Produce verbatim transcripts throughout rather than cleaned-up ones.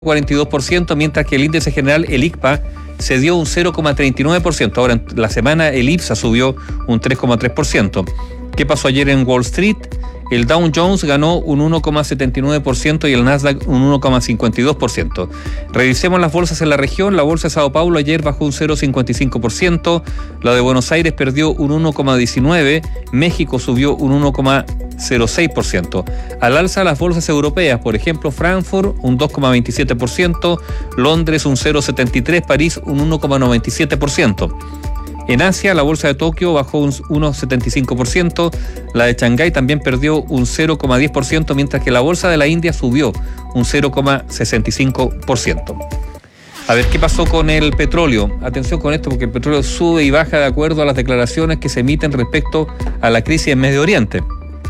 cuarenta y dos por ciento, mientras que el índice general, el I C P A, cedió un cero coma treinta y nueve por ciento. Ahora, en la semana, el I P S A subió un tres coma tres por ciento. ¿Qué pasó ayer en Wall Street? El Dow Jones ganó un uno coma setenta y nueve por ciento y el Nasdaq un uno coma cincuenta y dos por ciento. Revisemos las bolsas en la región. La bolsa de Sao Paulo ayer bajó un cero coma cincuenta y cinco por ciento. La de Buenos Aires perdió un uno coma diecinueve por ciento. México subió un uno coma cero seis por ciento. Al alza las bolsas europeas, por ejemplo, Frankfurt un dos coma veintisiete por ciento, Londres un cero coma setenta y tres por ciento, París un uno coma noventa y siete por ciento. En Asia, la bolsa de Tokio bajó un uno coma setenta y cinco por ciento, la de Shanghái también perdió un cero coma diez por ciento, mientras que la bolsa de la India subió un cero coma sesenta y cinco por ciento. A ver, ¿qué pasó con el petróleo? Atención con esto, porque el petróleo sube y baja de acuerdo a las declaraciones que se emiten respecto a la crisis en Medio Oriente.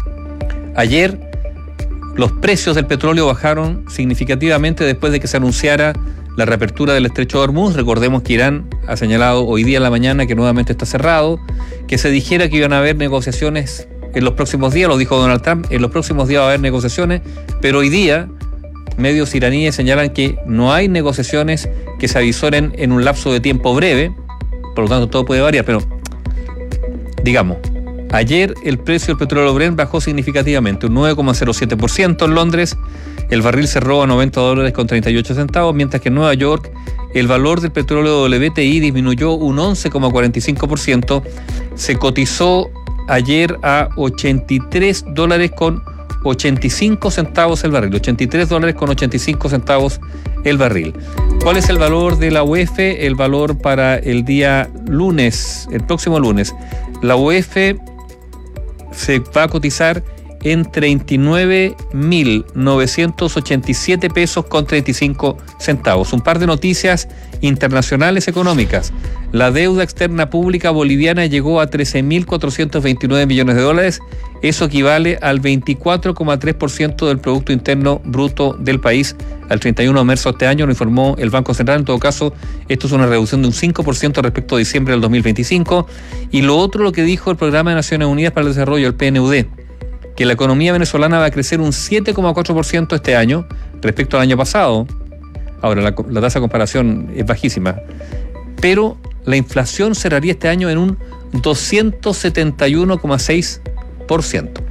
Ayer, los precios del petróleo bajaron significativamente después de que se anunciara la reapertura del estrecho de Hormuz. Recordemos que Irán ha señalado hoy día en la mañana que nuevamente está cerrado, que se dijera que iban a haber negociaciones en los próximos días, lo dijo Donald Trump, en los próximos días va a haber negociaciones, pero hoy día medios iraníes señalan que no hay negociaciones que se avisoren en un lapso de tiempo breve, por lo tanto todo puede variar, pero digamos, ayer el precio del petróleo Brent bajó significativamente, un nueve coma cero siete por ciento en Londres. El barril cerró a noventa dólares con treinta y ocho centavos, mientras que en Nueva York el valor del petróleo W T I disminuyó un once coma cuarenta y cinco por ciento. Se cotizó ayer a ochenta y tres dólares con ochenta y cinco centavos el barril, ochenta y tres dólares con ochenta y cinco centavos el barril. ¿Cuál es el valor de la U E F? El valor para el día lunes, el próximo lunes. La U E F se va a cotizar en treinta y nueve mil novecientos ochenta y siete pesos con treinta y cinco centavos. Un par de noticias internacionales económicas. La deuda externa pública boliviana llegó a trece mil cuatrocientos veintinueve millones de dólares. Eso equivale al veinticuatro coma tres por ciento del Producto Interno Bruto del país al treinta y uno de marzo de este año, lo informó el Banco Central. En todo caso, esto es una reducción de un cinco por ciento respecto a diciembre del dos mil veinticinco. Y lo otro, lo que dijo el Programa de Naciones Unidas para el Desarrollo, el P N U D, que la economía venezolana va a crecer un siete coma cuatro por ciento este año respecto al año pasado. Ahora, la, la tasa de comparación es bajísima, pero la inflación cerraría este año en un doscientos setenta y uno coma seis por ciento.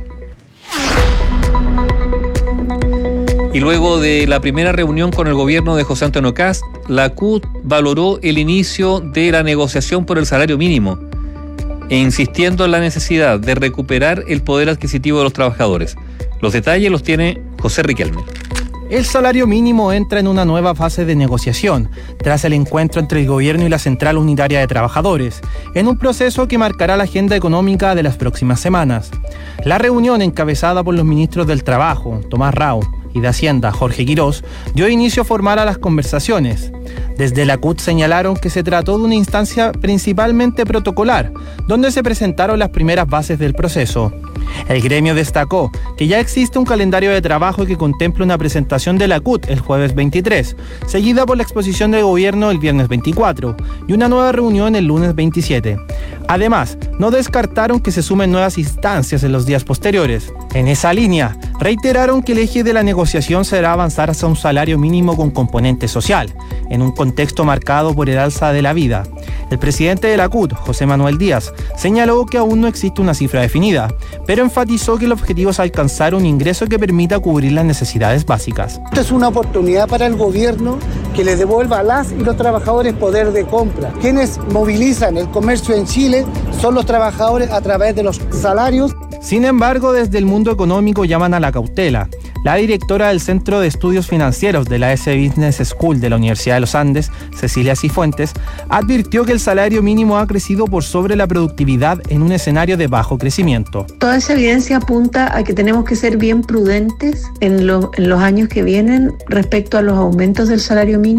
Y luego de la primera reunión con el gobierno de José Antonio Kast, la C U T valoró el inicio de la negociación por el salario mínimo, e insistiendo en la necesidad de recuperar el poder adquisitivo de los trabajadores. Los detalles los tiene José Riquelme. El salario mínimo entra en una nueva fase de negociación, tras el encuentro entre el gobierno y la Central Unitaria de Trabajadores, en un proceso que marcará la agenda económica de las próximas semanas. La reunión, encabezada por los ministros del Trabajo, Tomás Rao, y de Hacienda, Jorge Quirós, dio inicio formal a las conversaciones. Desde la C U T señalaron que se trató de una instancia principalmente protocolar, donde se presentaron las primeras bases del proceso. El gremio destacó que ya existe un calendario de trabajo que contempla una presentación de la C U T el jueves veintitrés, seguida por la exposición del gobierno el viernes veinticuatro y una nueva reunión el lunes veintisiete. Además, no descartaron que se sumen nuevas instancias en los días posteriores. En esa línea, reiteraron que el eje de la negociación será avanzar hacia un salario mínimo con componente social, en un contexto marcado por el alza de la vida. El presidente de la C U T, José Manuel Díaz, señaló que aún no existe una cifra definida, pero enfatizó que el objetivo es alcanzar un ingreso que permita cubrir las necesidades básicas. Esta es una oportunidad para el gobierno que le devuelva a las y los trabajadores poder de compra. Quienes movilizan el comercio en Chile son los trabajadores a través de los salarios. Sin embargo, desde el mundo económico llaman a la cautela. La directora del Centro de Estudios Financieros de la S Business School de la Universidad de los Andes, Cecilia Cifuentes, advirtió que el salario mínimo ha crecido por sobre la productividad en un escenario de bajo crecimiento. Toda esa evidencia apunta a que tenemos que ser bien prudentes en, lo, en los años que vienen respecto a los aumentos del salario mínimo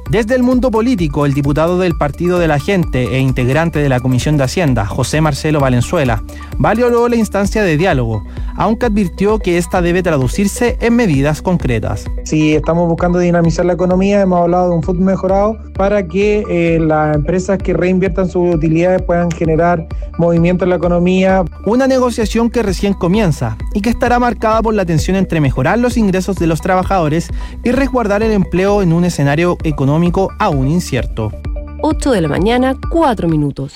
Desde el mundo político, el diputado del Partido de la Gente e integrante de la Comisión de Hacienda, José Marcelo Valenzuela, valoró la instancia de diálogo, aunque advirtió que esta debe traducirse en medidas concretas. Si estamos buscando dinamizar la economía, hemos hablado de un fondo mejorado para que eh, las empresas que reinviertan sus utilidades puedan generar movimiento en la economía. Una negociación que recién comienza y que estará marcada por la tensión entre mejorar los ingresos de los trabajadores y resguardar el empleo en un escenario económico aún incierto. ocho de la mañana, cuatro minutos.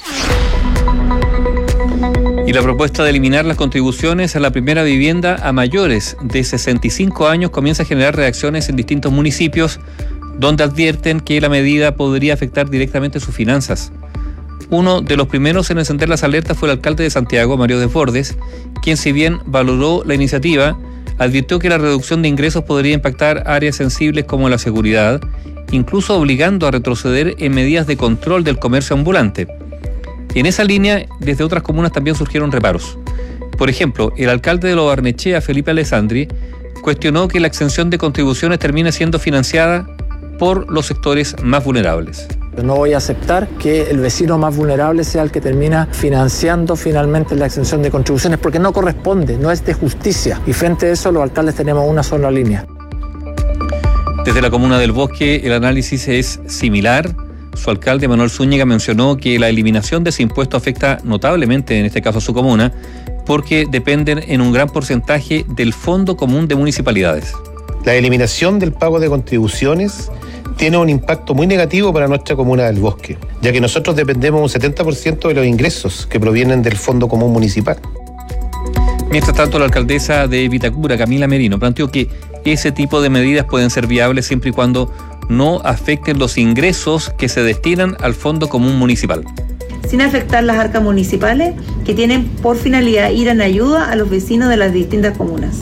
Y la propuesta de eliminar las contribuciones a la primera vivienda a mayores de sesenta y cinco años comienza a generar reacciones en distintos municipios, donde advierten que la medida podría afectar directamente sus finanzas. Uno de los primeros en encender las alertas fue el alcalde de Santiago, Mario Desbordes, quien, si bien valoró la iniciativa, advirtió que la reducción de ingresos podría impactar áreas sensibles como la seguridad, incluso obligando a retroceder en medidas de control del comercio ambulante. En esa línea, desde otras comunas también surgieron reparos. Por ejemplo, el alcalde de Lo Barnechea, Felipe Alessandri, cuestionó que la exención de contribuciones termine siendo financiada por los sectores más vulnerables. No voy a aceptar que el vecino más vulnerable sea el que termina financiando finalmente la exención de contribuciones, porque no corresponde, no es de justicia. Y frente a eso, los alcaldes tenemos una sola línea. Desde la comuna del Bosque, el análisis es similar. Su alcalde, Manuel Zúñiga, mencionó que la eliminación de ese impuesto afecta notablemente, en este caso a su comuna, porque dependen en un gran porcentaje del Fondo Común de Municipalidades. La eliminación del pago de contribuciones tiene un impacto muy negativo para nuestra comuna del Bosque, ya que nosotros dependemos un setenta por ciento de los ingresos que provienen del Fondo Común Municipal. Mientras tanto, la alcaldesa de Vitacura, Camila Merino, planteó que ese tipo de medidas pueden ser viables siempre y cuando no afecten los ingresos que se destinan al Fondo Común Municipal. Sin afectar las arcas municipales que tienen por finalidad ir en ayuda a los vecinos de las distintas comunas.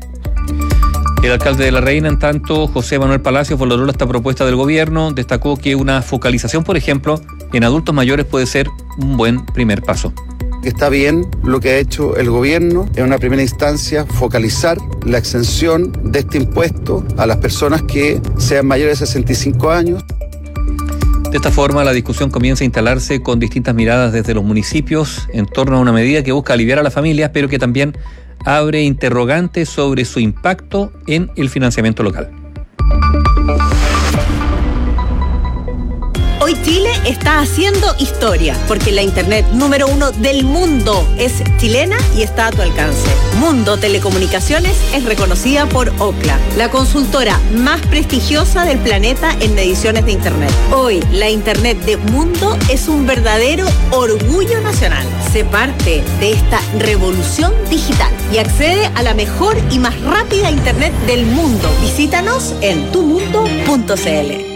El alcalde de La Reina, en tanto, José Manuel Palacios, valoró esta propuesta del gobierno, destacó que una focalización, por ejemplo, en adultos mayores puede ser un buen primer paso. Está bien lo que ha hecho el gobierno, en una primera instancia focalizar la exención de este impuesto a las personas que sean mayores de sesenta y cinco años. De esta forma, la discusión comienza a instalarse con distintas miradas desde los municipios en torno a una medida que busca aliviar a las familias, pero que también abre interrogantes sobre su impacto en el financiamiento local. Hoy Chile está haciendo historia, porque la internet número uno del mundo es chilena y está a tu alcance. Mundo Telecomunicaciones es reconocida por Ookla, la consultora más prestigiosa del planeta en mediciones de internet. Hoy, la internet de Mundo es un verdadero orgullo nacional. Sé parte de esta revolución digital y accede a la mejor y más rápida internet del mundo. Visítanos en tu mundo punto c l.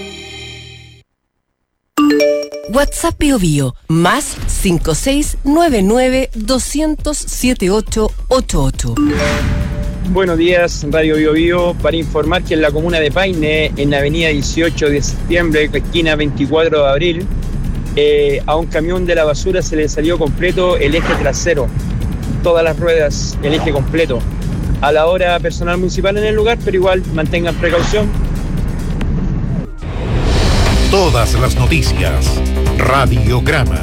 WhatsApp Bio Bio, más cinco seis nueve nueve dos cero cero siete ocho ocho ocho. Buenos días, Radio Bio Bio, para informar que en la comuna de Paine, en la avenida dieciocho de septiembre, esquina veinticuatro de abril, eh, a un camión de la basura se le salió completo el eje trasero, todas las ruedas, el eje completo. A la hora personal municipal en el lugar, pero igual mantengan precaución. Todas las noticias. Radiograma.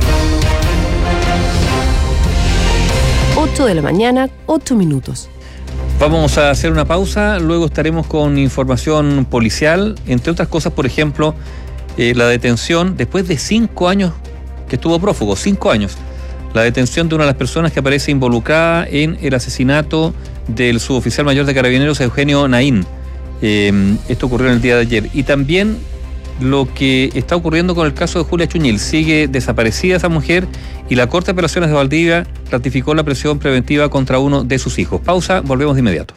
ocho de la mañana, ocho minutos. Vamos a hacer una pausa, luego estaremos con información policial, entre otras cosas, por ejemplo, eh, la detención, después de cinco años que estuvo prófugo, cinco años, la detención de una de las personas que aparece involucrada en el asesinato del suboficial mayor de Carabineros, Eugenio Naín. Eh, esto ocurrió en el día de ayer. Y también lo que está ocurriendo con el caso de Julia Chuñil. Sigue desaparecida esa mujer y la Corte de Apelaciones de Valdivia ratificó la prisión preventiva contra uno de sus hijos. Pausa, volvemos de inmediato.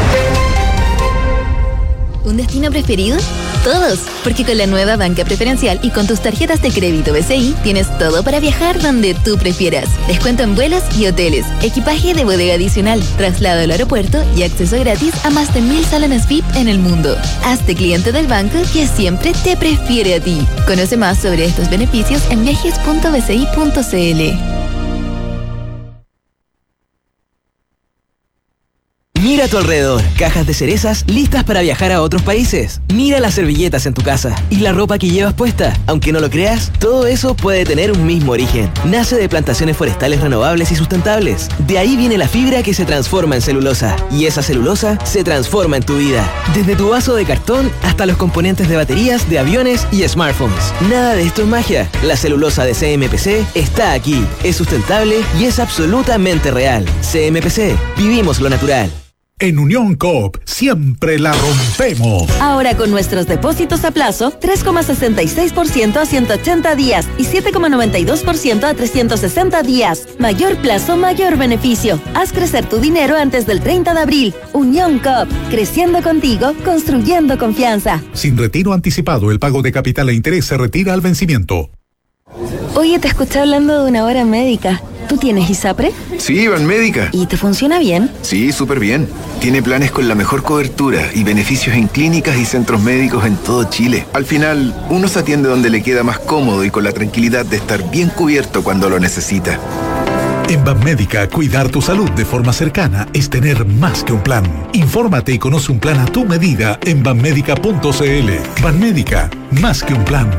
¿Un destino preferido? Todos, porque con la nueva banca preferencial y con tus tarjetas de crédito B C I tienes todo para viajar donde tú prefieras. Descuento en vuelos y hoteles, equipaje de bodega adicional, traslado al aeropuerto y acceso gratis a más de mil salones V I P en el mundo. Hazte cliente del banco que siempre te prefiere a ti. Conoce más sobre estos beneficios en viajes punto b c i punto c l. Mira a tu alrededor, cajas de cerezas listas para viajar a otros países. Mira las servilletas en tu casa y la ropa que llevas puesta. Aunque no lo creas, todo eso puede tener un mismo origen. Nace de plantaciones forestales renovables y sustentables. De ahí viene la fibra que se transforma en celulosa. Y esa celulosa se transforma en tu vida. Desde tu vaso de cartón hasta los componentes de baterías, de aviones y smartphones. Nada de esto es magia. La celulosa de C M P C está aquí. Es sustentable y es absolutamente real. C M P C. Vivimos lo natural. En Unión Coop siempre la rompemos. Ahora con nuestros depósitos a plazo, tres coma sesenta y seis por ciento a ciento ochenta días y siete coma noventa y dos por ciento a trescientos sesenta días. Mayor plazo, mayor beneficio. Haz crecer tu dinero antes del treinta de abril. Unión Coop, creciendo contigo, construyendo confianza. Sin retiro anticipado, el pago de capital e interés se retira al vencimiento. Oye, te escuché hablando de una hora médica. ¿Tú tienes ISAPRE? Sí, Banmédica. ¿Y te funciona bien? Sí, súper bien. Tiene planes con la mejor cobertura y beneficios en clínicas y centros médicos en todo Chile. Al final, uno se atiende donde le queda más cómodo y con la tranquilidad de estar bien cubierto cuando lo necesita. En Banmédica, cuidar tu salud de forma cercana es tener más que un plan. Infórmate y conoce un plan a tu medida en banmédica punto cl. Banmédica, más que un plan.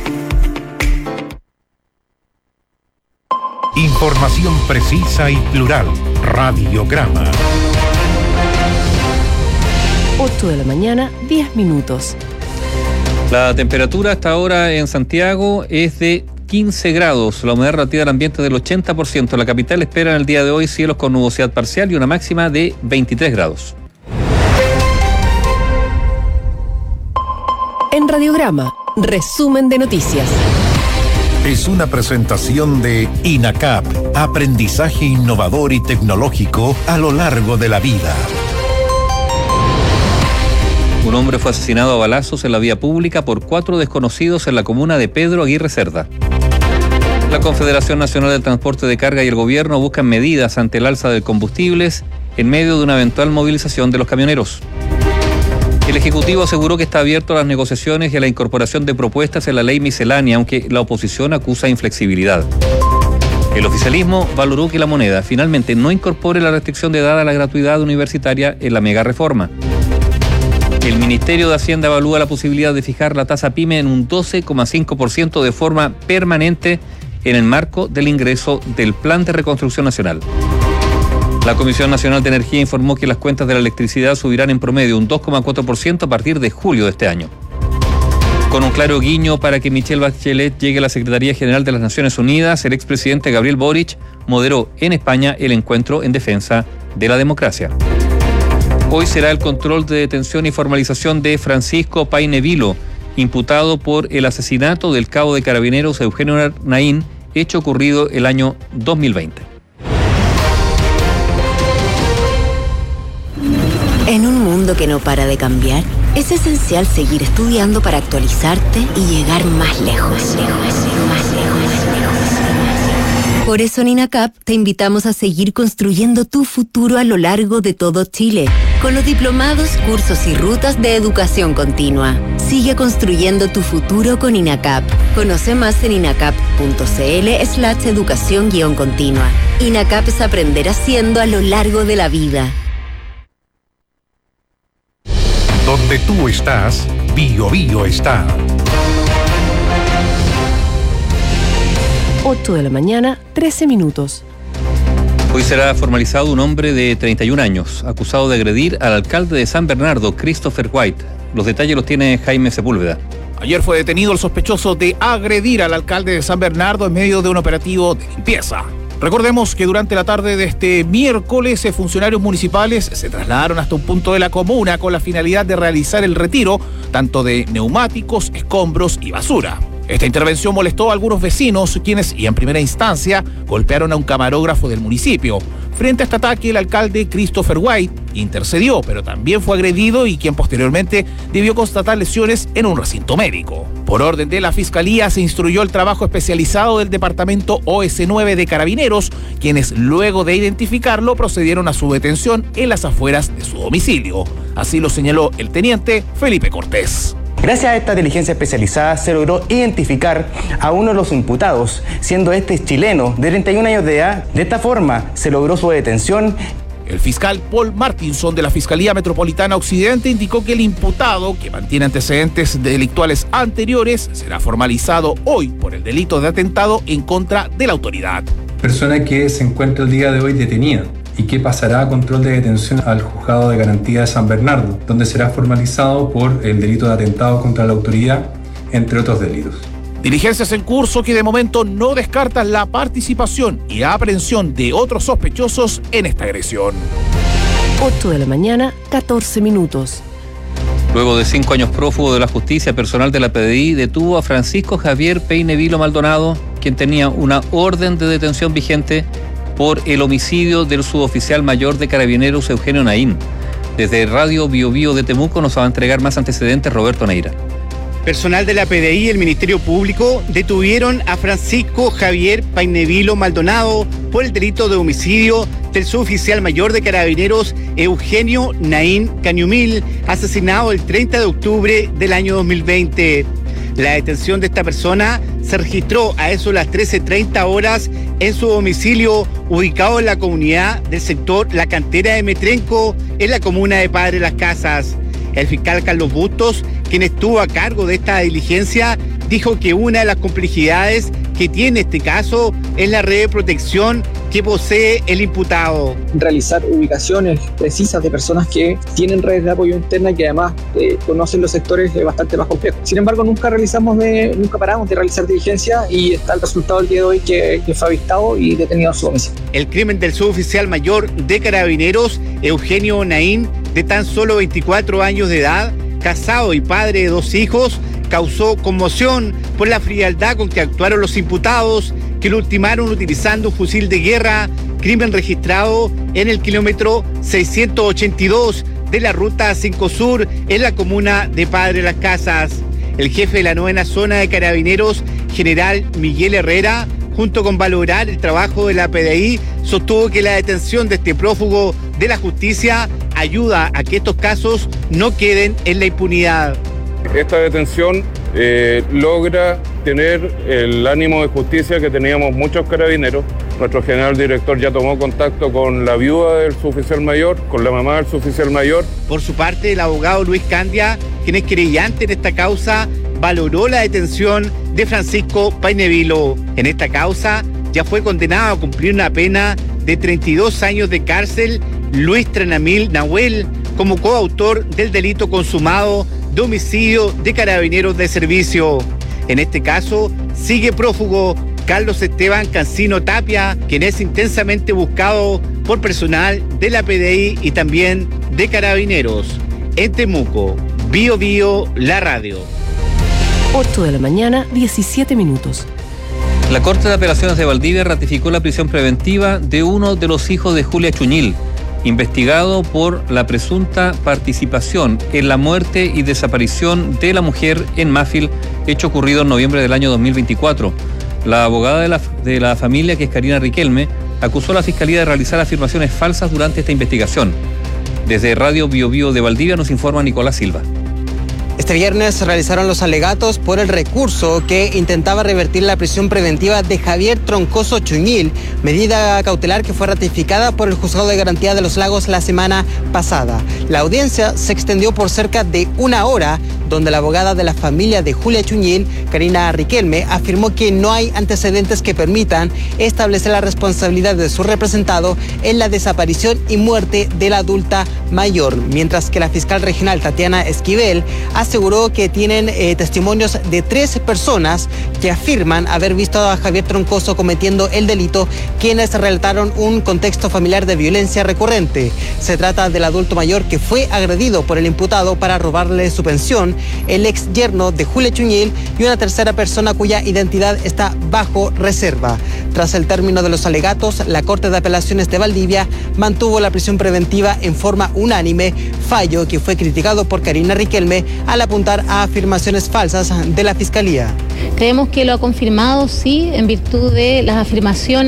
Información precisa y plural. Radiograma. ocho de la mañana, diez minutos. La temperatura hasta ahora en Santiago es de quince grados. La humedad relativa del ambiente del ochenta por ciento. La capital espera en el día de hoy cielos con nubosidad parcial y una máxima de veintitrés grados. En Radiograma, resumen de noticias. Es una presentación de INACAP, aprendizaje innovador y tecnológico a lo largo de la vida. Un hombre fue asesinado a balazos en la vía pública por cuatro desconocidos en la comuna de Pedro Aguirre Cerda. La Confederación Nacional del Transporte de Carga y el gobierno buscan medidas ante el alza de combustibles en medio de una eventual movilización de los camioneros. El Ejecutivo aseguró que está abierto a las negociaciones y a la incorporación de propuestas en la ley miscelánea, aunque la oposición acusa inflexibilidad. El oficialismo valoró que la moneda finalmente no incorpore la restricción de edad a la gratuidad universitaria en la mega reforma. El Ministerio de Hacienda evalúa la posibilidad de fijar la tasa PYME en un doce coma cinco por ciento de forma permanente en el marco del ingreso del Plan de Reconstrucción Nacional. La Comisión Nacional de Energía informó que las cuentas de la electricidad subirán en promedio un dos coma cuatro por ciento a partir de julio de este año. Con un claro guiño para que Michelle Bachelet llegue a la Secretaría General de las Naciones Unidas, el expresidente Gabriel Boric moderó en España el encuentro en defensa de la democracia. Hoy será el control de detención y formalización de Francisco Paine Vilo, imputado por el asesinato del cabo de Carabineros Eugenio Naín, hecho ocurrido el año dos mil veinte. En un mundo que no para de cambiar, es esencial seguir estudiando para actualizarte y llegar más lejos, lejos, más lejos, lejos. Por eso en INACAP te invitamos a seguir construyendo tu futuro a lo largo de todo Chile, con los diplomados, cursos y rutas de educación continua. Sigue construyendo tu futuro con INACAP. Conoce más en inacap punto cl slash educación guión continua. INACAP es aprender haciendo a lo largo de la vida. Donde tú estás, Bio Bio está. ocho de la mañana, trece minutos. Hoy será formalizado un hombre de treinta y un años, acusado de agredir al alcalde de San Bernardo, Christopher White. Los detalles los tiene Jaime Sepúlveda. Ayer fue detenido el sospechoso de agredir al alcalde de San Bernardo en medio de un operativo de limpieza. Recordemos que durante la tarde de este miércoles, funcionarios municipales se trasladaron hasta un punto de la comuna con la finalidad de realizar el retiro tanto de neumáticos, escombros y basura. Esta intervención molestó a algunos vecinos, quienes, y en primera instancia, golpearon a un camarógrafo del municipio. Frente a este ataque, el alcalde Christopher White intercedió, pero también fue agredido y quien posteriormente debió constatar lesiones en un recinto médico. Por orden de la Fiscalía, se instruyó el trabajo especializado del Departamento O S nueve de Carabineros, quienes, luego de identificarlo, procedieron a su detención en las afueras de su domicilio. Así lo señaló el teniente Felipe Cortés. Gracias a esta diligencia especializada se logró identificar a uno de los imputados, siendo este chileno de treinta y un años de edad. De esta forma se logró su detención El fiscal Paul Martinson de la Fiscalía Metropolitana Occidente indicó que el imputado, que mantiene antecedentes delictuales anteriores, será formalizado hoy por el delito de atentado en contra de la autoridad. Persona que se encuentra el día de hoy detenida y que pasará a control de detención al Juzgado de Garantía de San Bernardo, donde será formalizado por el delito de atentado contra la autoridad, entre otros delitos. Diligencias en curso que de momento no descartan la participación y aprehensión de otros sospechosos en esta agresión. ocho de la mañana, catorce minutos. Luego de cinco años prófugo de la justicia, personal de la P D I detuvo a Francisco Javier Peine Vilo Maldonado, quien tenía una orden de detención vigente por el homicidio del suboficial mayor de Carabineros Eugenio Naín. Desde Radio Bio Bio de Temuco nos va a entregar más antecedentes Roberto Neira. Personal de la P D I y el Ministerio Público detuvieron a Francisco Javier Peine Vilo Maldonado por el delito de homicidio del suboficial mayor de Carabineros Eugenio Naín Cañumil, asesinado el treinta de octubre del año dos mil veinte. La detención de esta persona se registró a eso de las trece treinta horas en su domicilio ubicado en la comunidad del sector La Cantera de Metrenco, en la comuna de Padre Las Casas. El fiscal Carlos Bustos, quien estuvo a cargo de esta diligencia, dijo que una de las complejidades que tiene este caso es la red de protección que posee el imputado. Realizar ubicaciones precisas de personas que tienen redes de apoyo interna y que además eh, conocen los sectores eh, bastante más complejos. Sin embargo, nunca realizamos de, nunca paramos de realizar diligencias y está el resultado del día de hoy que, que fue avistado y detenido en su domicilio. El crimen del suboficial mayor de Carabineros, Eugenio Naín, de tan solo veinticuatro años de edad, casado y padre de dos hijos, causó conmoción por la frialdad con que actuaron los imputados, que lo ultimaron utilizando un fusil de guerra, crimen registrado en el kilómetro seiscientos ochenta y dos de la ruta cinco Sur, en la comuna de Padre Las Casas. El jefe de la novena zona de Carabineros, general Miguel Herrera, junto con valorar el trabajo de la P D I, sostuvo que la detención de este prófugo de la justicia ayuda a que estos casos no queden en la impunidad. Esta detención eh, logra tener el ánimo de justicia que teníamos muchos carabineros. Nuestro general director ya tomó contacto con la viuda del suboficial mayor, con la mamá del suboficial mayor. Por su parte, el abogado Luis Candia, quien es querellante en esta causa, valoró la detención de Francisco Peine Vilo. En esta causa ya fue condenado a cumplir una pena de treinta y dos años de cárcel Luis Tranamil Nahuel como coautor del delito consumado de homicidio de carabineros de servicio. En este caso, sigue prófugo Carlos Esteban Cancino Tapia, quien es intensamente buscado por personal de la P D I y también de Carabineros. En Temuco, Bio Bio, la radio. ocho de la mañana, diecisiete minutos. La Corte de Apelaciones de Valdivia ratificó la prisión preventiva de uno de los hijos de Julia Chuñil, investigado por la presunta participación en la muerte y desaparición de la mujer en Mafil, hecho ocurrido en noviembre del año dos mil veinticuatro. La abogada de la, de la familia, que es Karina Riquelme, acusó a la Fiscalía de realizar afirmaciones falsas durante esta investigación. Desde Radio Bio Bio de Valdivia nos informa Nicolás Silva. Este viernes se realizaron los alegatos por el recurso que intentaba revertir la prisión preventiva de Javier Troncoso Chuñil, medida cautelar que fue ratificada por el Juzgado de Garantía de los Lagos la semana pasada. La audiencia se extendió por cerca de una hora, donde la abogada de la familia de Julia Chuñil, Karina Riquelme, afirmó que no hay antecedentes que permitan establecer la responsabilidad de su representado en la desaparición y muerte de la adulta mayor, mientras que la fiscal regional Tatiana Esquivel aseguró que tienen eh, testimonios de tres personas que afirman haber visto a Javier Troncoso cometiendo el delito, quienes relataron un contexto familiar de violencia recurrente. Se trata del adulto mayor que fue agredido por el imputado para robarle su pensión, el ex yerno de Julia Chuñil y una tercera persona cuya identidad está bajo reserva. Tras el término de los alegatos, la Corte de Apelaciones de Valdivia mantuvo la prisión preventiva en forma unánime, fallo que fue criticado por Karina Riquelme al apuntar a afirmaciones falsas de la Fiscalía. Creemos que lo ha confirmado, sí, en virtud de las afirmaciones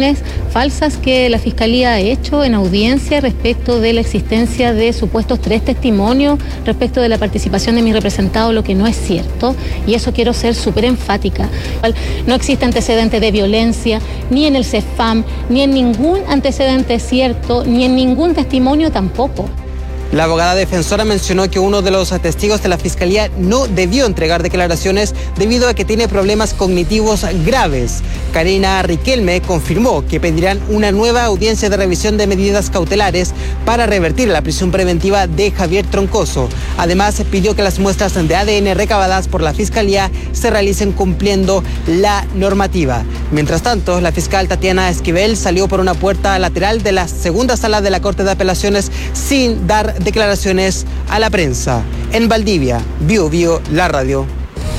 falsas que la Fiscalía ha hecho en audiencia respecto de la existencia de supuestos tres testimonios respecto de la participación de mi representado, lo que no es cierto, y eso quiero ser súper enfática. No existe antecedente de violencia, ni en el CEFAM, ni en ningún antecedente cierto, ni en ningún testimonio tampoco. La abogada defensora mencionó que uno de los testigos de la Fiscalía no debió entregar declaraciones debido a que tiene problemas cognitivos graves. Karina Riquelme confirmó que pedirán una nueva audiencia de revisión de medidas cautelares para revertir la prisión preventiva de Javier Troncoso. Además, pidió que las muestras de A D N recabadas por la Fiscalía se realicen cumpliendo la normativa. Mientras tanto, la fiscal Tatiana Esquivel salió por una puerta lateral de la segunda sala de la Corte de Apelaciones sin dar declaraciones a la prensa. En Valdivia, Bio Bio, la radio.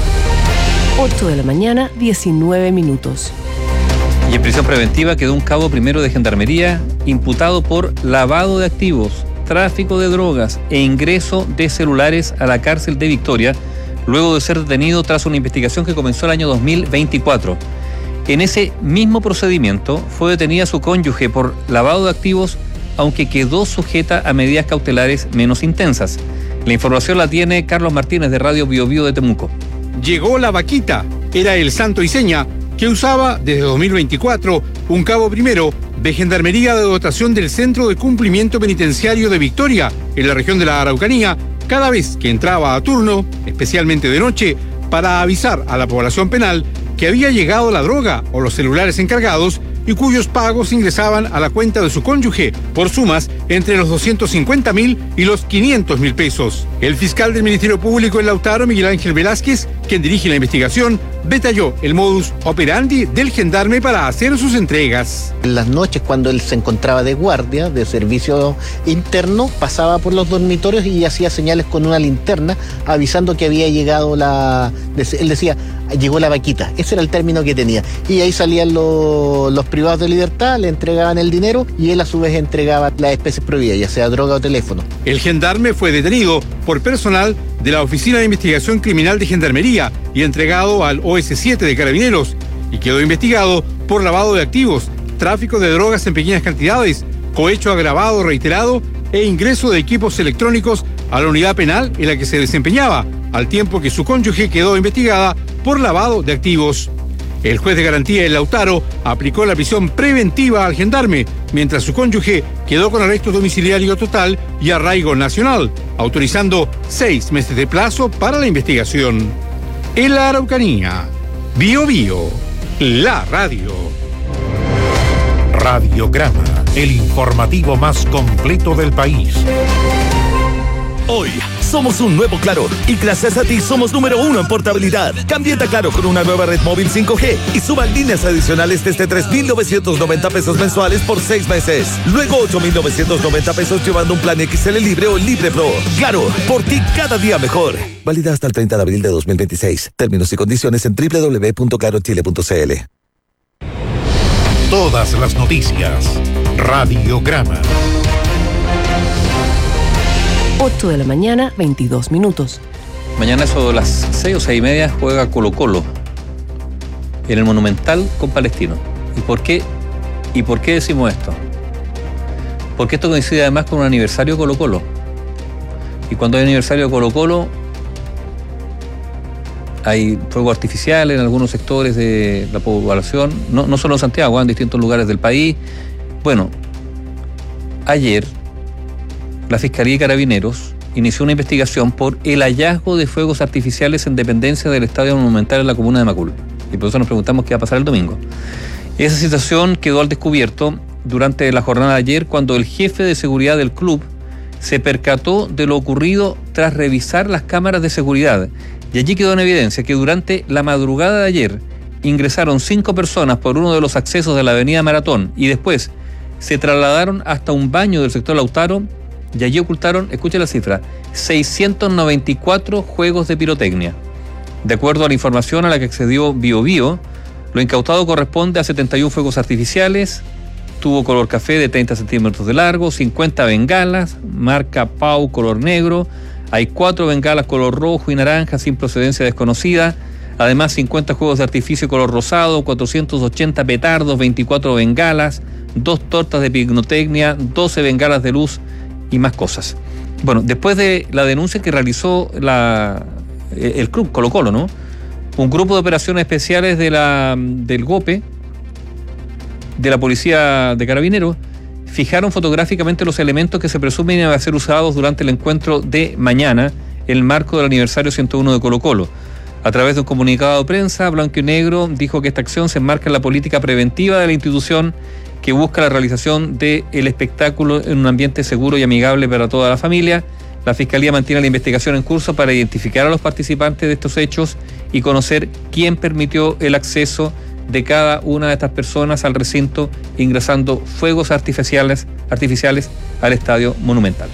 ocho de la mañana, diecinueve minutos. Y en prisión preventiva quedó un cabo primero de Gendarmería imputado por lavado de activos, tráfico de drogas e ingreso de celulares a la cárcel de Victoria, luego de ser detenido tras una investigación que comenzó el año dos mil veinticuatro. En ese mismo procedimiento fue detenida su cónyuge por lavado de activos, aunque quedó sujeta a medidas cautelares menos intensas. La información la tiene Carlos Martínez de Radio Bio Bio de Temuco. Llegó la vaquita, era el santo y seña que usaba desde dos mil veinticuatro un cabo primero de Gendarmería de dotación del Centro de Cumplimiento Penitenciario de Victoria, en la región de la Araucanía, cada vez que entraba a turno, especialmente de noche, para avisar a la población penal que había llegado la droga o los celulares encargados y cuyos pagos ingresaban a la cuenta de su cónyuge por sumas entre los doscientos cincuenta mil y los quinientos mil pesos. El fiscal del Ministerio Público en Lautaro, Miguel Ángel Velázquez, quien dirige la investigación, detalló el modus operandi del gendarme para hacer sus entregas. En las noches, cuando él se encontraba de guardia, de servicio interno, pasaba por los dormitorios y hacía señales con una linterna avisando que había llegado la... Él decía, llegó la vaquita, ese era el término que tenía. Y ahí salían los, los privados de libertad, le entregaban el dinero y él a su vez entregaba las especies prohibidas, ya sea droga o teléfono. El gendarme fue detenido por personal de la Oficina de Investigación Criminal de Gendarmería y entregado al O S siete de Carabineros, y quedó investigado por lavado de activos, tráfico de drogas en pequeñas cantidades, cohecho agravado reiterado e ingreso de equipos electrónicos a la unidad penal en la que se desempeñaba, al tiempo que su cónyuge quedó investigada por lavado de activos. El juez de garantía en Lautaro aplicó la prisión preventiva al gendarme, mientras su cónyuge quedó con arresto domiciliario total y arraigo nacional, autorizando seis meses de plazo para la investigación. En la Araucanía, Bio Bio, la radio. Radiograma, el informativo más completo del país. Hoy somos un nuevo Claro y gracias a ti somos número uno en portabilidad. Cámbiate a Claro con una nueva red móvil cinco G y suban líneas adicionales desde tres mil novecientos noventa pesos mensuales por seis meses. Luego ocho mil novecientos noventa pesos llevando un plan X L Libre o Libre Pro. Claro, por ti cada día mejor. Válida hasta el treinta de abril de dos mil veintiséis. Términos y condiciones en doble u doble u doble u punto claro chile punto c l. Todas las noticias. Radiograma. ocho de la mañana, veintidós minutos. Mañana eso de las seis o seis y media juega Colo Colo en el Monumental con Palestino. ¿Y por qué? ¿Y por qué decimos esto? Porque esto coincide además con un aniversario de Colo Colo. Y cuando hay aniversario de Colo Colo hay fuego artificial en algunos sectores de la población, no, no solo en Santiago, en distintos lugares del país. Bueno, ayer la Fiscalía y Carabineros inició una investigación por el hallazgo de fuegos artificiales en dependencia del Estadio Monumental en la comuna de Macul. Y por eso nos preguntamos qué va a pasar el domingo. Esa situación quedó al descubierto durante la jornada de ayer, cuando el jefe de seguridad del club se percató de lo ocurrido tras revisar las cámaras de seguridad. Y allí quedó en evidencia que durante la madrugada de ayer ingresaron cinco personas por uno de los accesos de la avenida Maratón y después se trasladaron hasta un baño del sector Lautaro. Y allí ocultaron, escuchen la cifra, seiscientos noventa y cuatro juegos de pirotecnia. De acuerdo a la información a la que accedió Bio Bio, lo incautado corresponde a setenta y uno fuegos artificiales, tubo color café de treinta centímetros de largo, cincuenta bengalas, marca Pau color negro, hay cuatro bengalas color rojo y naranja sin procedencia desconocida, Además, cincuenta juegos de artificio color rosado, cuatrocientos ochenta petardos, veinticuatro bengalas, dos tortas de pirotecnia, doce bengalas de luz y más cosas. Bueno, después de la denuncia que realizó la, el club Colo-Colo, ¿no? Un grupo de operaciones especiales de la, del GOPE, de la Policía de Carabineros, fijaron fotográficamente los elementos que se presumen iban a ser usados durante el encuentro de mañana, en el marco del aniversario ciento uno de Colo-Colo. A través de un comunicado de prensa, Blanco y Negro dijo que esta acción se enmarca en la política preventiva de la institución que busca la realización del espectáculo en un ambiente seguro y amigable para toda la familia. La Fiscalía mantiene la investigación en curso para identificar a los participantes de estos hechos y conocer quién permitió el acceso de cada una de estas personas al recinto, ingresando fuegos artificiales, artificiales al Estadio Monumental.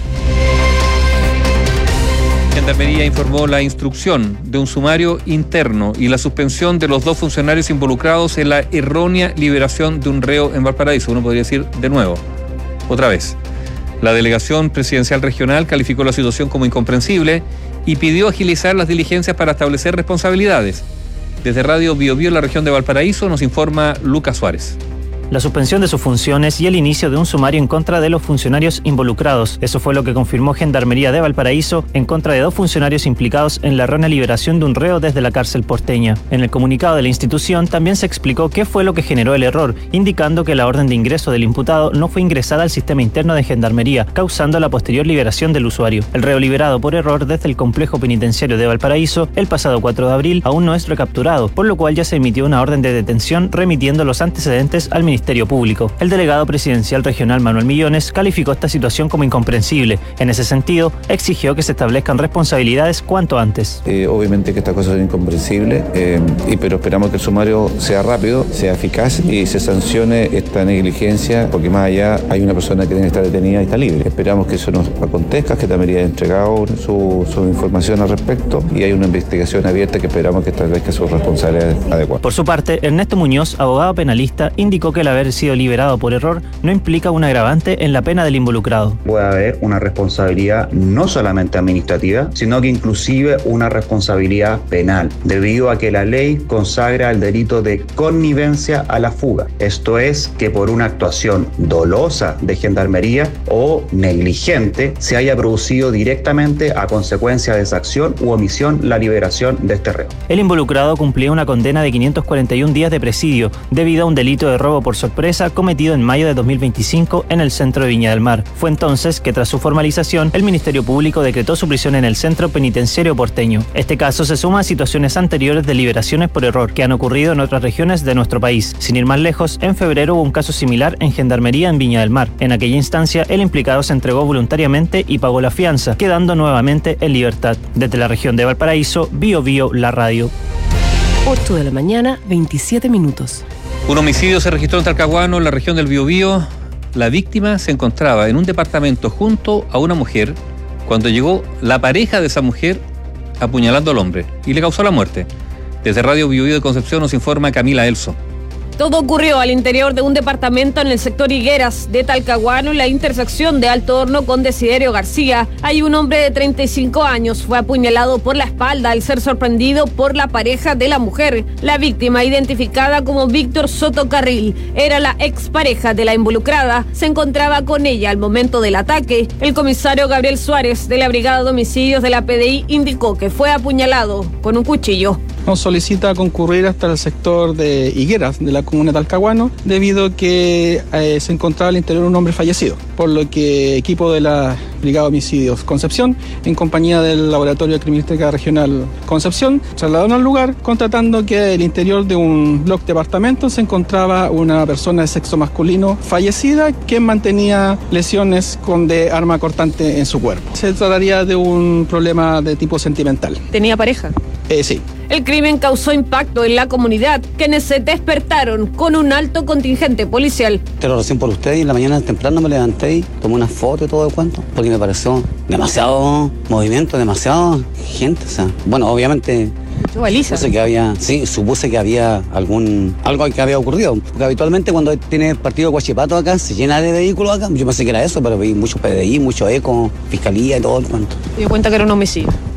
Gendarmería informó la instrucción de un sumario interno y la suspensión de los dos funcionarios involucrados en la errónea liberación de un reo en Valparaíso. Uno podría decir de nuevo, otra vez. La delegación presidencial regional calificó la situación como incomprensible y pidió agilizar las diligencias para establecer responsabilidades. Desde Radio Bio Bio en la región de Valparaíso nos informa Lucas Suárez. La suspensión de sus funciones y el inicio de un sumario en contra de los funcionarios involucrados. Eso fue lo que confirmó Gendarmería de Valparaíso en contra de dos funcionarios implicados en la errónea liberación de un reo desde la cárcel porteña. En el comunicado de la institución también se explicó qué fue lo que generó el error, indicando que la orden de ingreso del imputado no fue ingresada al sistema interno de Gendarmería, causando la posterior liberación del usuario. El reo liberado por error desde el complejo penitenciario de Valparaíso el pasado cuatro de abril aún no es recapturado, por lo cual ya se emitió una orden de detención remitiendo los antecedentes al Ministerio Ministerio Público. El delegado presidencial regional Manuel Millones calificó esta situación como incomprensible. En ese sentido, exigió que se establezcan responsabilidades cuanto antes. Eh, obviamente que esta cosa es incomprensible, eh, y, pero esperamos que el sumario sea rápido, sea eficaz y se sancione esta negligencia, porque más allá hay una persona que tiene que estar detenida y está libre. Esperamos que eso nos acontezca, que también haya entregado su, su información al respecto y hay una investigación abierta que esperamos que establezca sus responsabilidades adecuadas. Por su parte, Ernesto Muñoz, abogado penalista, indicó que el haber sido liberado por error no implica un agravante en la pena del involucrado. Puede haber una responsabilidad no solamente administrativa, sino que inclusive una responsabilidad penal, debido a que la ley consagra el delito de connivencia a la fuga. Esto es que por una actuación dolosa de Gendarmería o negligente se haya producido directamente a consecuencia de esa acción u omisión la liberación de este reo. El involucrado cumplía una condena de quinientos cuarenta y un días de presidio debido a un delito de robo por sorpresa cometido en mayo de dos mil veinticinco en el centro de Viña del Mar. Fue entonces que tras su formalización, el Ministerio Público decretó su prisión en el centro penitenciario porteño. Este caso se suma a situaciones anteriores de liberaciones por error que han ocurrido en otras regiones de nuestro país. Sin ir más lejos, en febrero hubo un caso similar en Gendarmería en Viña del Mar. En aquella instancia, el implicado se entregó voluntariamente y pagó la fianza, quedando nuevamente en libertad. Desde la región de Valparaíso, Bio Bio, la radio. ocho de la mañana, veintisiete minutos. Un homicidio se registró en Talcahuano, en la región del Biobío. La víctima se encontraba en un departamento junto a una mujer cuando llegó la pareja de esa mujer apuñalando al hombre y le causó la muerte. Desde Radio Biobío de Concepción nos informa Camila Elso. Todo ocurrió al interior de un departamento en el sector Higueras de Talcahuano, en la intersección de Alto Horno con Desiderio García. Hay un hombre de treinta y cinco años, fue apuñalado por la espalda al ser sorprendido por la pareja de la mujer. La víctima, identificada como Víctor Soto Carril, era la expareja de la involucrada. Se encontraba con ella al momento del ataque. El comisario Gabriel Suárez, de la Brigada de Homicidios de la P D I, indicó que fue apuñalado con un cuchillo. Nos solicita concurrir hasta el sector de Higueras, de la comuna de Talcahuano, debido a que eh, se encontraba al interior un hombre fallecido, por lo que equipo de la Brigada de Homicidios Concepción, en compañía del Laboratorio de Criminalística Regional Concepción, trasladaron al lugar, constatando que en el interior de un bloque de apartamentos se encontraba una persona de sexo masculino fallecida, que mantenía lesiones con de arma cortante en su cuerpo. Se trataría de un problema de tipo sentimental. ¿Tenía pareja? Eh, sí. El crimen causó impacto en la comunidad, quienes se despertaron con un alto contingente policial. Pero recién por usted y en la mañana temprano me levanté y tomé una foto y todo el cuento, porque me pareció demasiado movimiento, demasiado gente. O sea, bueno, obviamente Yo baliza. Supuse que había, sí, supuse que había algún algo que había ocurrido. Porque habitualmente cuando tiene partido de Guachipato acá, se llena de vehículos acá. Yo pensé que era eso, pero vi mucho P D I, mucho ECO, Fiscalía y todo el cuento. Me dio cuenta que era un homicidio.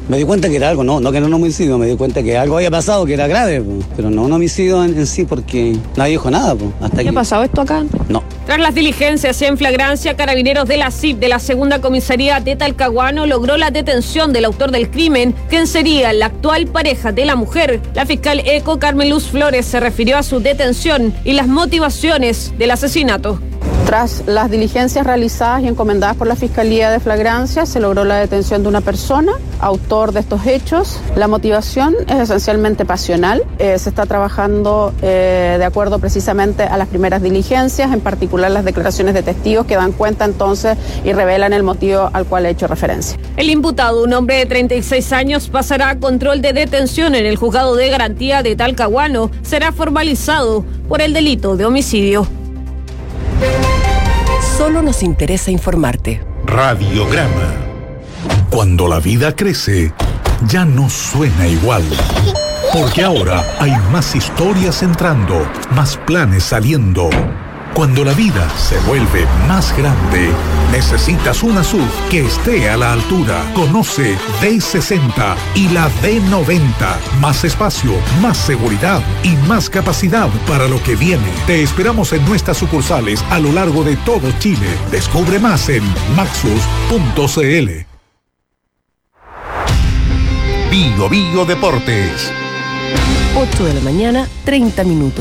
Me di cuenta que era algo, no, no que era un homicidio, me di cuenta que algo había pasado, que era grave, po. Pero no un homicidio en, en sí, porque nadie dijo nada. Po, hasta ¿Qué ha pasado esto acá? No. Tras las diligencias en flagrancia, Carabineros de la C I P de la segunda comisaría de Talcahuano logró la detención del autor del crimen, quien sería la actual pareja de la mujer. La fiscal Eco Carmen Luz Flores se refirió a su detención y las motivaciones del asesinato. Tras las diligencias realizadas y encomendadas por la Fiscalía de Flagrancia, se logró la detención de una persona, autor de estos hechos. La motivación es esencialmente pasional. Eh, se está trabajando eh, de acuerdo precisamente a las primeras diligencias, en particular las declaraciones de testigos que dan cuenta entonces y revelan el motivo al cual he hecho referencia. El imputado, un hombre de treinta y seis años, pasará a control de detención en el Juzgado de Garantía de Talcahuano. Será formalizado por el delito de homicidio. Solo nos interesa informarte. Radiograma. Cuando la vida crece, ya no suena igual. Porque ahora hay más historias entrando, más planes saliendo. Cuando la vida se vuelve más grande, necesitas una S U V que esté a la altura. Conoce D sesenta y la D noventa. Más espacio, más seguridad y más capacidad para lo que viene. Te esperamos en nuestras sucursales a lo largo de todo Chile. Descubre más en maxus punto c l. Bio Bio Deportes. ocho de la mañana, treinta minutos.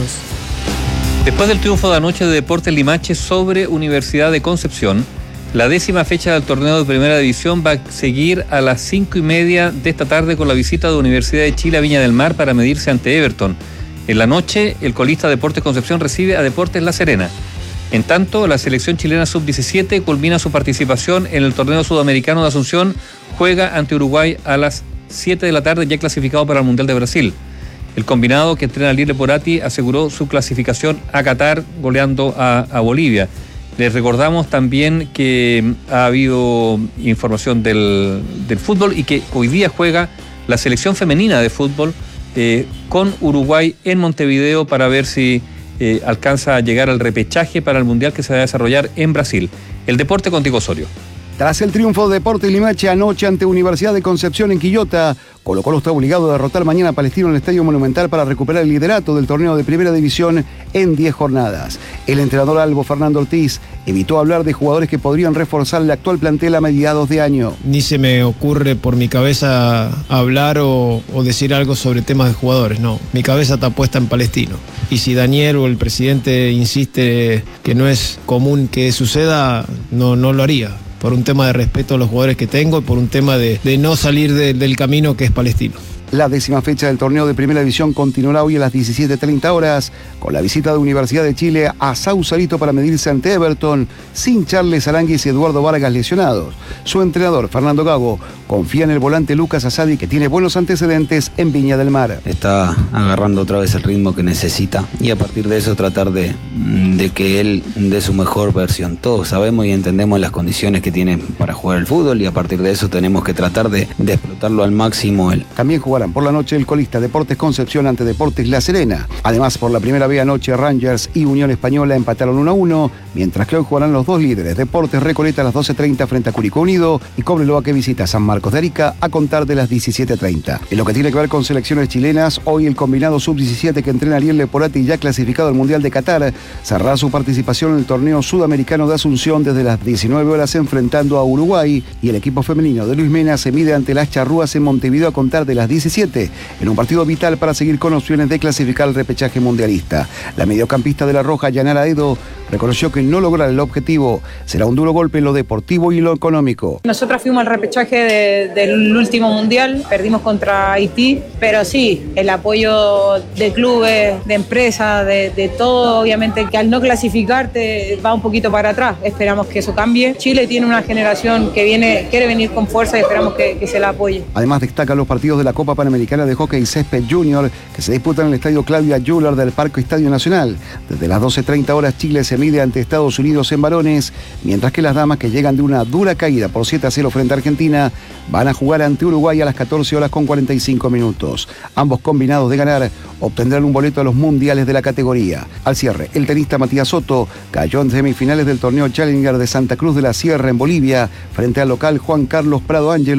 Después del triunfo de anoche de Deportes Limache sobre Universidad de Concepción, la décima fecha del torneo de Primera División va a seguir a las cinco y media de esta tarde con la visita de Universidad de Chile a Viña del Mar para medirse ante Everton. En la noche, el colista Deportes Concepción recibe a Deportes La Serena. En tanto, la selección chilena sub diecisiete culmina su participación en el torneo sudamericano de Asunción, juega ante Uruguay a las siete de la tarde, ya clasificado para el Mundial de Brasil. El combinado que entrena Lille Porati aseguró su clasificación a Qatar goleando a, a Bolivia. Les recordamos también que ha habido información del, del fútbol y que hoy día juega la selección femenina de fútbol eh, con Uruguay en Montevideo para ver si eh, alcanza a llegar al repechaje para el Mundial que se va a desarrollar en Brasil. El deporte contigo, Osorio. Tras el triunfo de Deportes Limache anoche ante Universidad de Concepción en Quillota, Colo Colo está obligado a derrotar mañana a Palestino en el Estadio Monumental para recuperar el liderato del torneo de Primera División en diez jornadas. El entrenador albo Fernando Ortiz evitó hablar de jugadores que podrían reforzar el actual plantel a mediados de año. Ni se me ocurre por mi cabeza hablar o, o decir algo sobre temas de jugadores, no. Mi cabeza está puesta en Palestino. Y si Daniel o el presidente insiste que no es común que suceda, no, no lo haría. Por un tema de respeto a los jugadores que tengo y por un tema de, de no salir de, del camino que es Palestino. La décima fecha del torneo de Primera División continuará hoy a las diecisiete treinta horas con la visita de Universidad de Chile a Sausalito para medirse ante Everton sin Charles Aránguiz y Eduardo Vargas lesionados. Su entrenador, Fernando Gago, confía en el volante Lucas Asadi, que tiene buenos antecedentes en Viña del Mar. Está agarrando otra vez el ritmo que necesita y a partir de eso tratar de, de que él dé su mejor versión. Todos sabemos y entendemos las condiciones que tiene para jugar el fútbol y a partir de eso tenemos que tratar de, de explotarlo al máximo él. También jugarán por la noche el colista Deportes Concepción ante Deportes La Serena. Además, por la primera vez anoche, Rangers y Unión Española empataron uno a uno, mientras que hoy jugarán los dos líderes, Deportes Recoleta a las doce treinta frente a Curicó Unido y Cobreloa, que visita San Marcos de Arica, a contar de las diecisiete treinta. En lo que tiene que ver con selecciones chilenas, hoy el combinado sub diecisiete que entrena Ariel Leporati, ya clasificado al Mundial de Qatar, cerrará su participación en el torneo sudamericano de Asunción desde las diecinueve horas enfrentando a Uruguay, y el equipo femenino de Luis Mena se mide ante las Charrúas en Montevideo a contar de las diecisiete en un partido vital para seguir con opciones de clasificar al repechaje mundialista. La mediocampista de la Roja, Yanara Edo, reconoció que no lograr el objetivo será un duro golpe en lo deportivo y lo económico. Nosotros fuimos al repechaje de, del último mundial, perdimos contra Haití, pero sí, el apoyo de clubes, de empresas, de, de todo, obviamente que al no clasificarte va un poquito para atrás. Esperamos que eso cambie. Chile tiene una generación que viene, quiere venir con fuerza y esperamos que, que se la apoye. Además, destacan los partidos de la Copa Panamericana de Hockey Césped Junior que se disputan en el Estadio Claudia Yuller del Parque Estadio Nacional. Desde las doce treinta horas Chile se mide ante Estados Unidos en varones, mientras que las damas, que llegan de una dura caída por siete a cero frente a Argentina, van a jugar ante Uruguay a las catorce horas con cuarenta y cinco minutos. Ambos combinados de ganar obtendrán un boleto a los mundiales de la categoría. Al cierre, el tenista Matías Soto cayó en semifinales del torneo Challenger de Santa Cruz de la Sierra en Bolivia frente al local Juan Carlos Prado Ángelo, que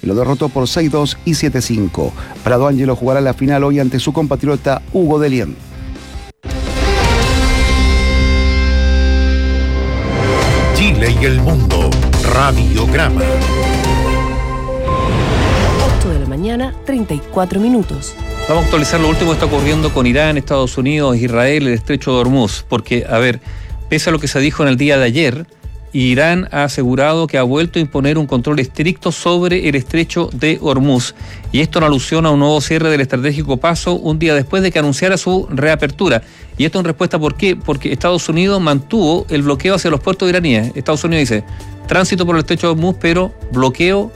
y lo derrotó por seis dos y siete cinco. Prado Angelo jugará la final hoy ante su compatriota Hugo Dellien. Chile y el mundo. Radiograma. ocho de la mañana, treinta y cuatro minutos. Vamos a actualizar lo último que está ocurriendo con Irán, Estados Unidos, Israel, el estrecho de Hormuz. Porque, a ver, pese a lo que se dijo en el día de ayer, Irán ha asegurado que ha vuelto a imponer un control estricto sobre el estrecho de Hormuz. Y esto en alusión a un nuevo cierre del estratégico paso un día después de que anunciara su reapertura. Y esto en respuesta, ¿por qué? Porque Estados Unidos mantuvo el bloqueo hacia los puertos iraníes. Estados Unidos dice, tránsito por el estrecho de Hormuz, pero bloqueo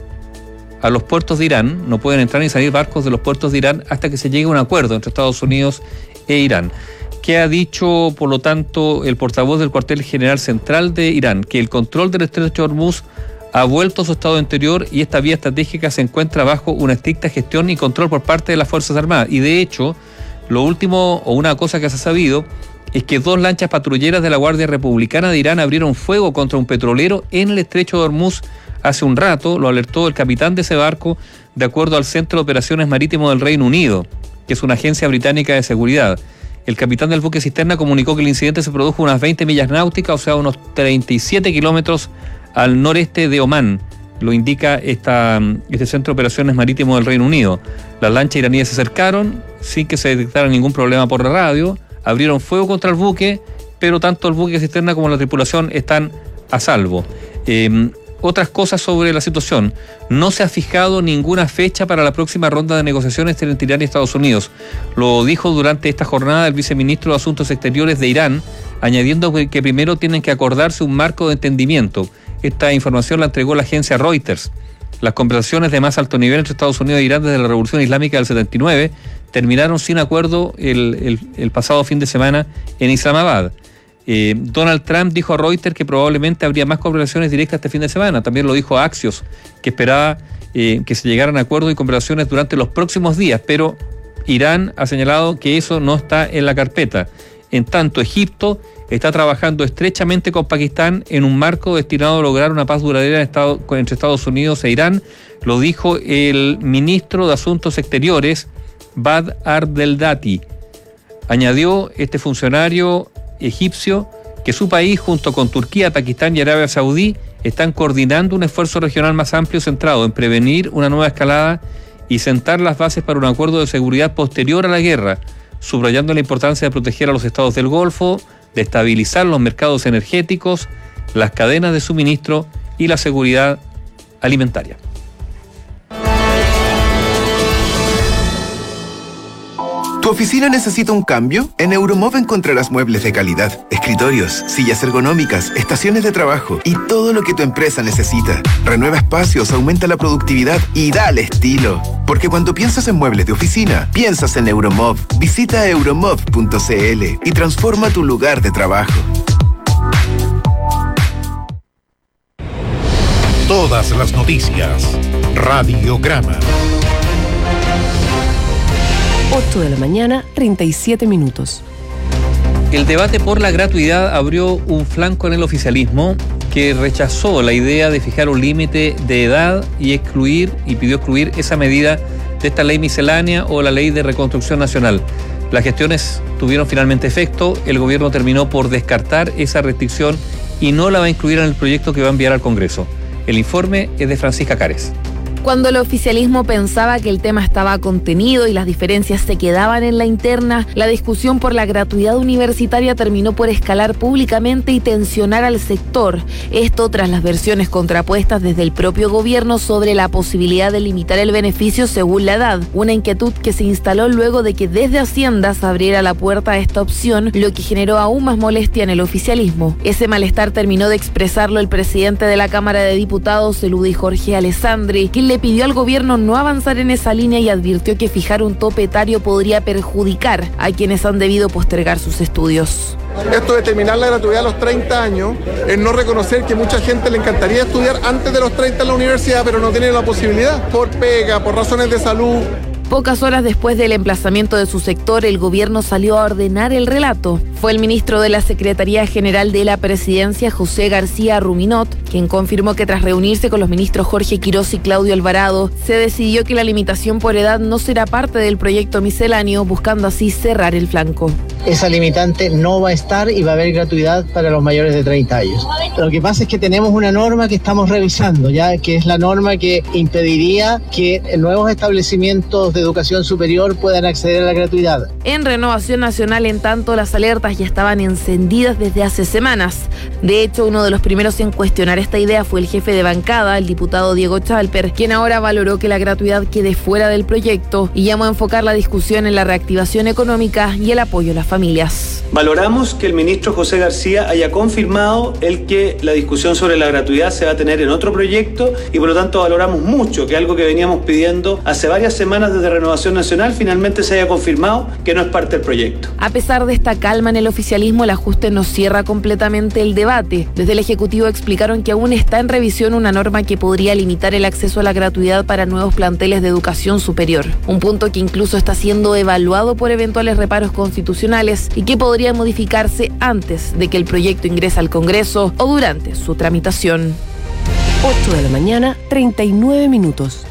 a los puertos de Irán. No pueden entrar ni salir barcos de los puertos de Irán hasta que se llegue a un acuerdo entre Estados Unidos e Irán. ¿Qué ha dicho, por lo tanto, el portavoz del cuartel general central de Irán? Que el control del estrecho de Hormuz ha vuelto a su estado anterior y esta vía estratégica se encuentra bajo una estricta gestión y control por parte de las Fuerzas Armadas. Y de hecho, lo último, o una cosa que se ha sabido, es que dos lanchas patrulleras de la Guardia Republicana de Irán abrieron fuego contra un petrolero en el estrecho de Hormuz hace un rato. Lo alertó el capitán de ese barco, de acuerdo al Centro de Operaciones Marítimo del Reino Unido, que es una agencia británica de seguridad. El capitán del buque cisterna comunicó que el incidente se produjo unas veinte millas náuticas, o sea, unos treinta y siete kilómetros al noreste de Omán. Lo indica esta, este Centro de Operaciones Marítimo del Reino Unido. Las lanchas iraníes se acercaron sin que se detectara ningún problema por la radio, abrieron fuego contra el buque, pero tanto el buque cisterna como la tripulación están a salvo. Eh, Otras cosas sobre la situación. No se ha fijado ninguna fecha para la próxima ronda de negociaciones entre Irán y Estados Unidos. Lo dijo durante esta jornada el viceministro de Asuntos Exteriores de Irán, añadiendo que primero tienen que acordarse un marco de entendimiento. Esta información la entregó la agencia Reuters. Las conversaciones de más alto nivel entre Estados Unidos e Irán desde la Revolución Islámica del setenta y nueve terminaron sin acuerdo el, el, el pasado fin de semana en Islamabad. Eh, Donald Trump dijo a Reuters que probablemente habría más conversaciones directas este fin de semana. También lo dijo a Axios, que esperaba eh, que se llegaran a acuerdos y conversaciones durante los próximos días, pero Irán ha señalado que eso no está en la carpeta. En tanto, Egipto está trabajando estrechamente con Pakistán en un marco destinado a lograr una paz duradera en Estado, entre Estados Unidos e Irán. Lo dijo el ministro de Asuntos Exteriores, Bad Ardeldati. Añadió este funcionario egipcio que su país, junto con Turquía, Pakistán y Arabia Saudí, están coordinando un esfuerzo regional más amplio centrado en prevenir una nueva escalada y sentar las bases para un acuerdo de seguridad posterior a la guerra, subrayando la importancia de proteger a los estados del Golfo, de estabilizar los mercados energéticos, las cadenas de suministro y la seguridad alimentaria. ¿Tu oficina necesita un cambio? En Euromov encontrarás muebles de calidad, escritorios, sillas ergonómicas, estaciones de trabajo y todo lo que tu empresa necesita. Renueva espacios, aumenta la productividad y dale estilo. Porque cuando piensas en muebles de oficina, piensas en Euromov. Visita euromov punto c l y transforma tu lugar de trabajo. Todas las noticias. Radiograma. ocho de la mañana, treinta y siete minutos. El debate por la gratuidad abrió un flanco en el oficialismo que rechazó la idea de fijar un límite de edad y excluir y pidió excluir esa medida de esta ley miscelánea o la ley de reconstrucción nacional. Las gestiones tuvieron finalmente efecto, el gobierno terminó por descartar esa restricción y no la va a incluir en el proyecto que va a enviar al Congreso. El informe es de Francisca Cares. Cuando el oficialismo pensaba que el tema estaba contenido y las diferencias se quedaban en la interna, la discusión por la gratuidad universitaria terminó por escalar públicamente y tensionar al sector. Esto tras las versiones contrapuestas desde el propio gobierno sobre la posibilidad de limitar el beneficio según la edad, una inquietud que se instaló luego de que desde Hacienda se abriera la puerta a esta opción, lo que generó aún más molestia en el oficialismo. Ese malestar terminó de expresarlo el presidente de la Cámara de Diputados, Eludi Jorge Alessandri, quien le pidió al gobierno no avanzar en esa línea y advirtió que fijar un tope etario podría perjudicar a quienes han debido postergar sus estudios. Esto de terminar la gratuidad a los treinta años es no reconocer que mucha gente le encantaría estudiar antes de los treinta en la universidad, pero no tiene la posibilidad, por pega, por razones de salud. Pocas horas después del emplazamiento de su sector, el gobierno salió a ordenar el relato. Fue el ministro de la Secretaría General de la Presidencia, José García Ruminot, quien confirmó que tras reunirse con los ministros Jorge Quirós y Claudio Alvarado, se decidió que la limitación por edad no será parte del proyecto misceláneo, buscando así cerrar el flanco. Esa limitante no va a estar y va a haber gratuidad para los mayores de treinta años. Lo que pasa es que tenemos una norma que estamos revisando, ya que es la norma que impediría que nuevos establecimientos de educación superior puedan acceder a la gratuidad. En Renovación Nacional, en tanto, las alertas ya estaban encendidas desde hace semanas. De hecho, uno de los primeros en cuestionar esta idea fue el jefe de bancada, el diputado Diego Chalper, quien ahora valoró que la gratuidad quede fuera del proyecto y llamó a enfocar la discusión en la reactivación económica y el apoyo a las familias. Valoramos que el ministro José García haya confirmado el que la discusión sobre la gratuidad se va a tener en otro proyecto y por lo tanto valoramos mucho que algo que veníamos pidiendo hace varias semanas desde Renovación Nacional finalmente se haya confirmado que no es parte del proyecto. A pesar de esta calma en el oficialismo, el ajuste no cierra completamente el debate. Desde el Ejecutivo explicaron que aún está en revisión una norma que podría limitar el acceso a la gratuidad para nuevos planteles de educación superior. Un punto que incluso está siendo evaluado por eventuales reparos constitucionales y que podría modificarse antes de que el proyecto ingrese al Congreso o durante su tramitación. ocho de la mañana, treinta y nueve minutos.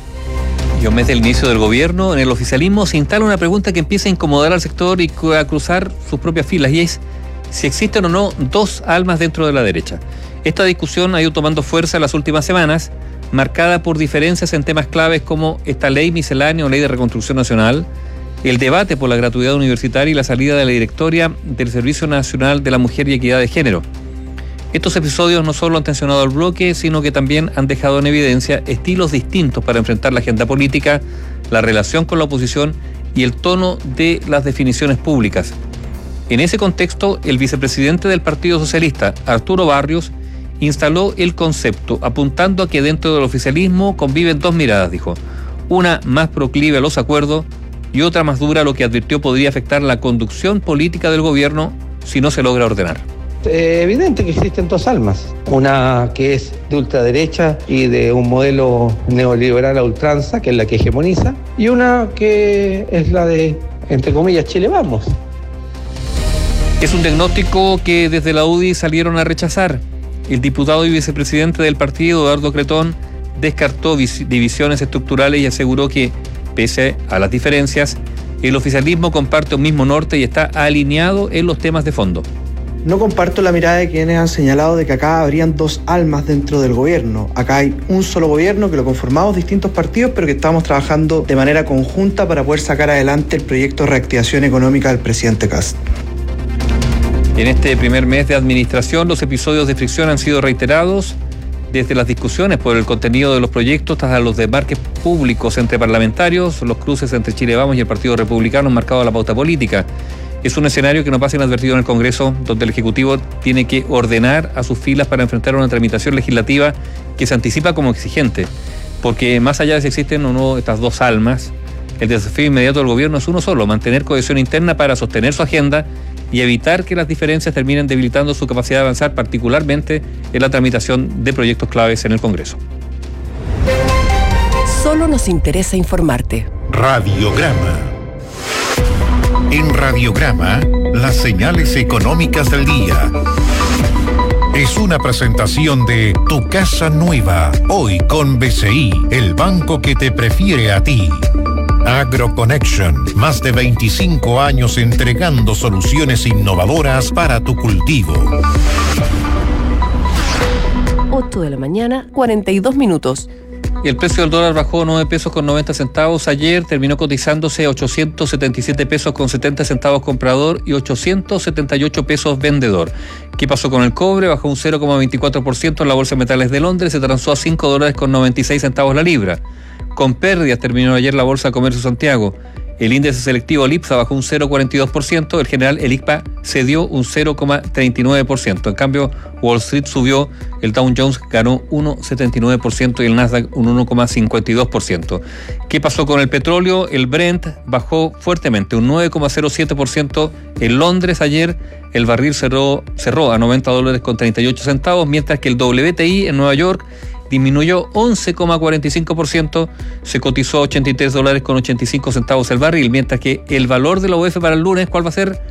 Y a un mes del inicio del gobierno, en el oficialismo se instala una pregunta que empieza a incomodar al sector y a cruzar sus propias filas, y es si existen o no dos almas dentro de la derecha. Esta discusión ha ido tomando fuerza en las últimas semanas, marcada por diferencias en temas claves como esta ley miscelánea o ley de reconstrucción nacional, el debate por la gratuidad universitaria y la salida de la directoria del Servicio Nacional de la Mujer y Equidad de Género. Estos episodios no solo han tensionado al bloque, sino que también han dejado en evidencia estilos distintos para enfrentar la agenda política, la relación con la oposición y el tono de las definiciones públicas. En ese contexto, el vicepresidente del Partido Socialista, Arturo Barrios, instaló el concepto, apuntando a que dentro del oficialismo conviven dos miradas, dijo. Una más proclive a los acuerdos y otra más dura, lo que advirtió podría afectar la conducción política del gobierno si no se logra ordenar. Es evidente que existen dos almas, una que es de ultraderecha y de un modelo neoliberal a ultranza, que es la que hegemoniza, y una que es la de, entre comillas, Chile Vamos. Es un diagnóstico que desde la U D I salieron a rechazar. El diputado y vicepresidente del partido, Eduardo Cretón, descartó divisiones estructurales y aseguró que, pese a las diferencias, el oficialismo comparte un mismo norte y está alineado en los temas de fondo. No comparto la mirada de quienes han señalado de que acá habrían dos almas dentro del gobierno. Acá hay un solo gobierno que lo conformamos distintos partidos, pero que estamos trabajando de manera conjunta para poder sacar adelante el proyecto de reactivación económica del presidente Kast. En este primer mes de administración, los episodios de fricción han sido reiterados, desde las discusiones por el contenido de los proyectos hasta los demarques públicos entre parlamentarios, los cruces entre Chile Vamos y el Partido Republicano han marcado la pauta política. Es un escenario que no pasa inadvertido en el Congreso, donde el Ejecutivo tiene que ordenar a sus filas para enfrentar una tramitación legislativa que se anticipa como exigente, porque más allá de si existen o no estas dos almas, el desafío inmediato del gobierno es uno solo: mantener cohesión interna para sostener su agenda y evitar que las diferencias terminen debilitando su capacidad de avanzar, particularmente en la tramitación de proyectos claves en el Congreso. Solo nos interesa informarte. Radiograma. En Radiograma, las señales económicas del día. Es una presentación de Tu Casa Nueva, hoy con B C I, el banco que te prefiere a ti. AgroConnection, más de veinticinco años entregando soluciones innovadoras para tu cultivo. ocho de la mañana, cuarenta y dos minutos. El precio del dólar bajó nueve pesos con noventa centavos ayer, terminó cotizándose ochocientos setenta y siete pesos con setenta centavos comprador y ochocientos setenta y ocho pesos vendedor. ¿Qué pasó con el cobre? Bajó un cero coma veinticuatro por ciento en la Bolsa de Metales de Londres, se transó a cinco dólares con noventa y seis centavos la libra. Con pérdidas terminó ayer la Bolsa de Comercio Santiago. El índice selectivo Lipsa bajó un cero coma cuarenta y dos por ciento, el general el I C P A cedió un cero coma treinta y nueve por ciento. En cambio, Wall Street subió, el Dow Jones ganó uno coma setenta y nueve por ciento y el Nasdaq un uno coma cincuenta y dos por ciento. ¿Qué pasó con el petróleo? El Brent bajó fuertemente, un nueve coma cero siete por ciento en Londres ayer. El barril cerró, cerró a noventa dólares con treinta y ocho centavos, mientras que el W T I en Nueva York disminuyó once coma cuarenta y cinco por ciento, se cotizó a ochenta y tres dólares con ochenta y cinco centavos el barril, mientras que el valor de la U E F para el lunes, ¿cuál va a ser?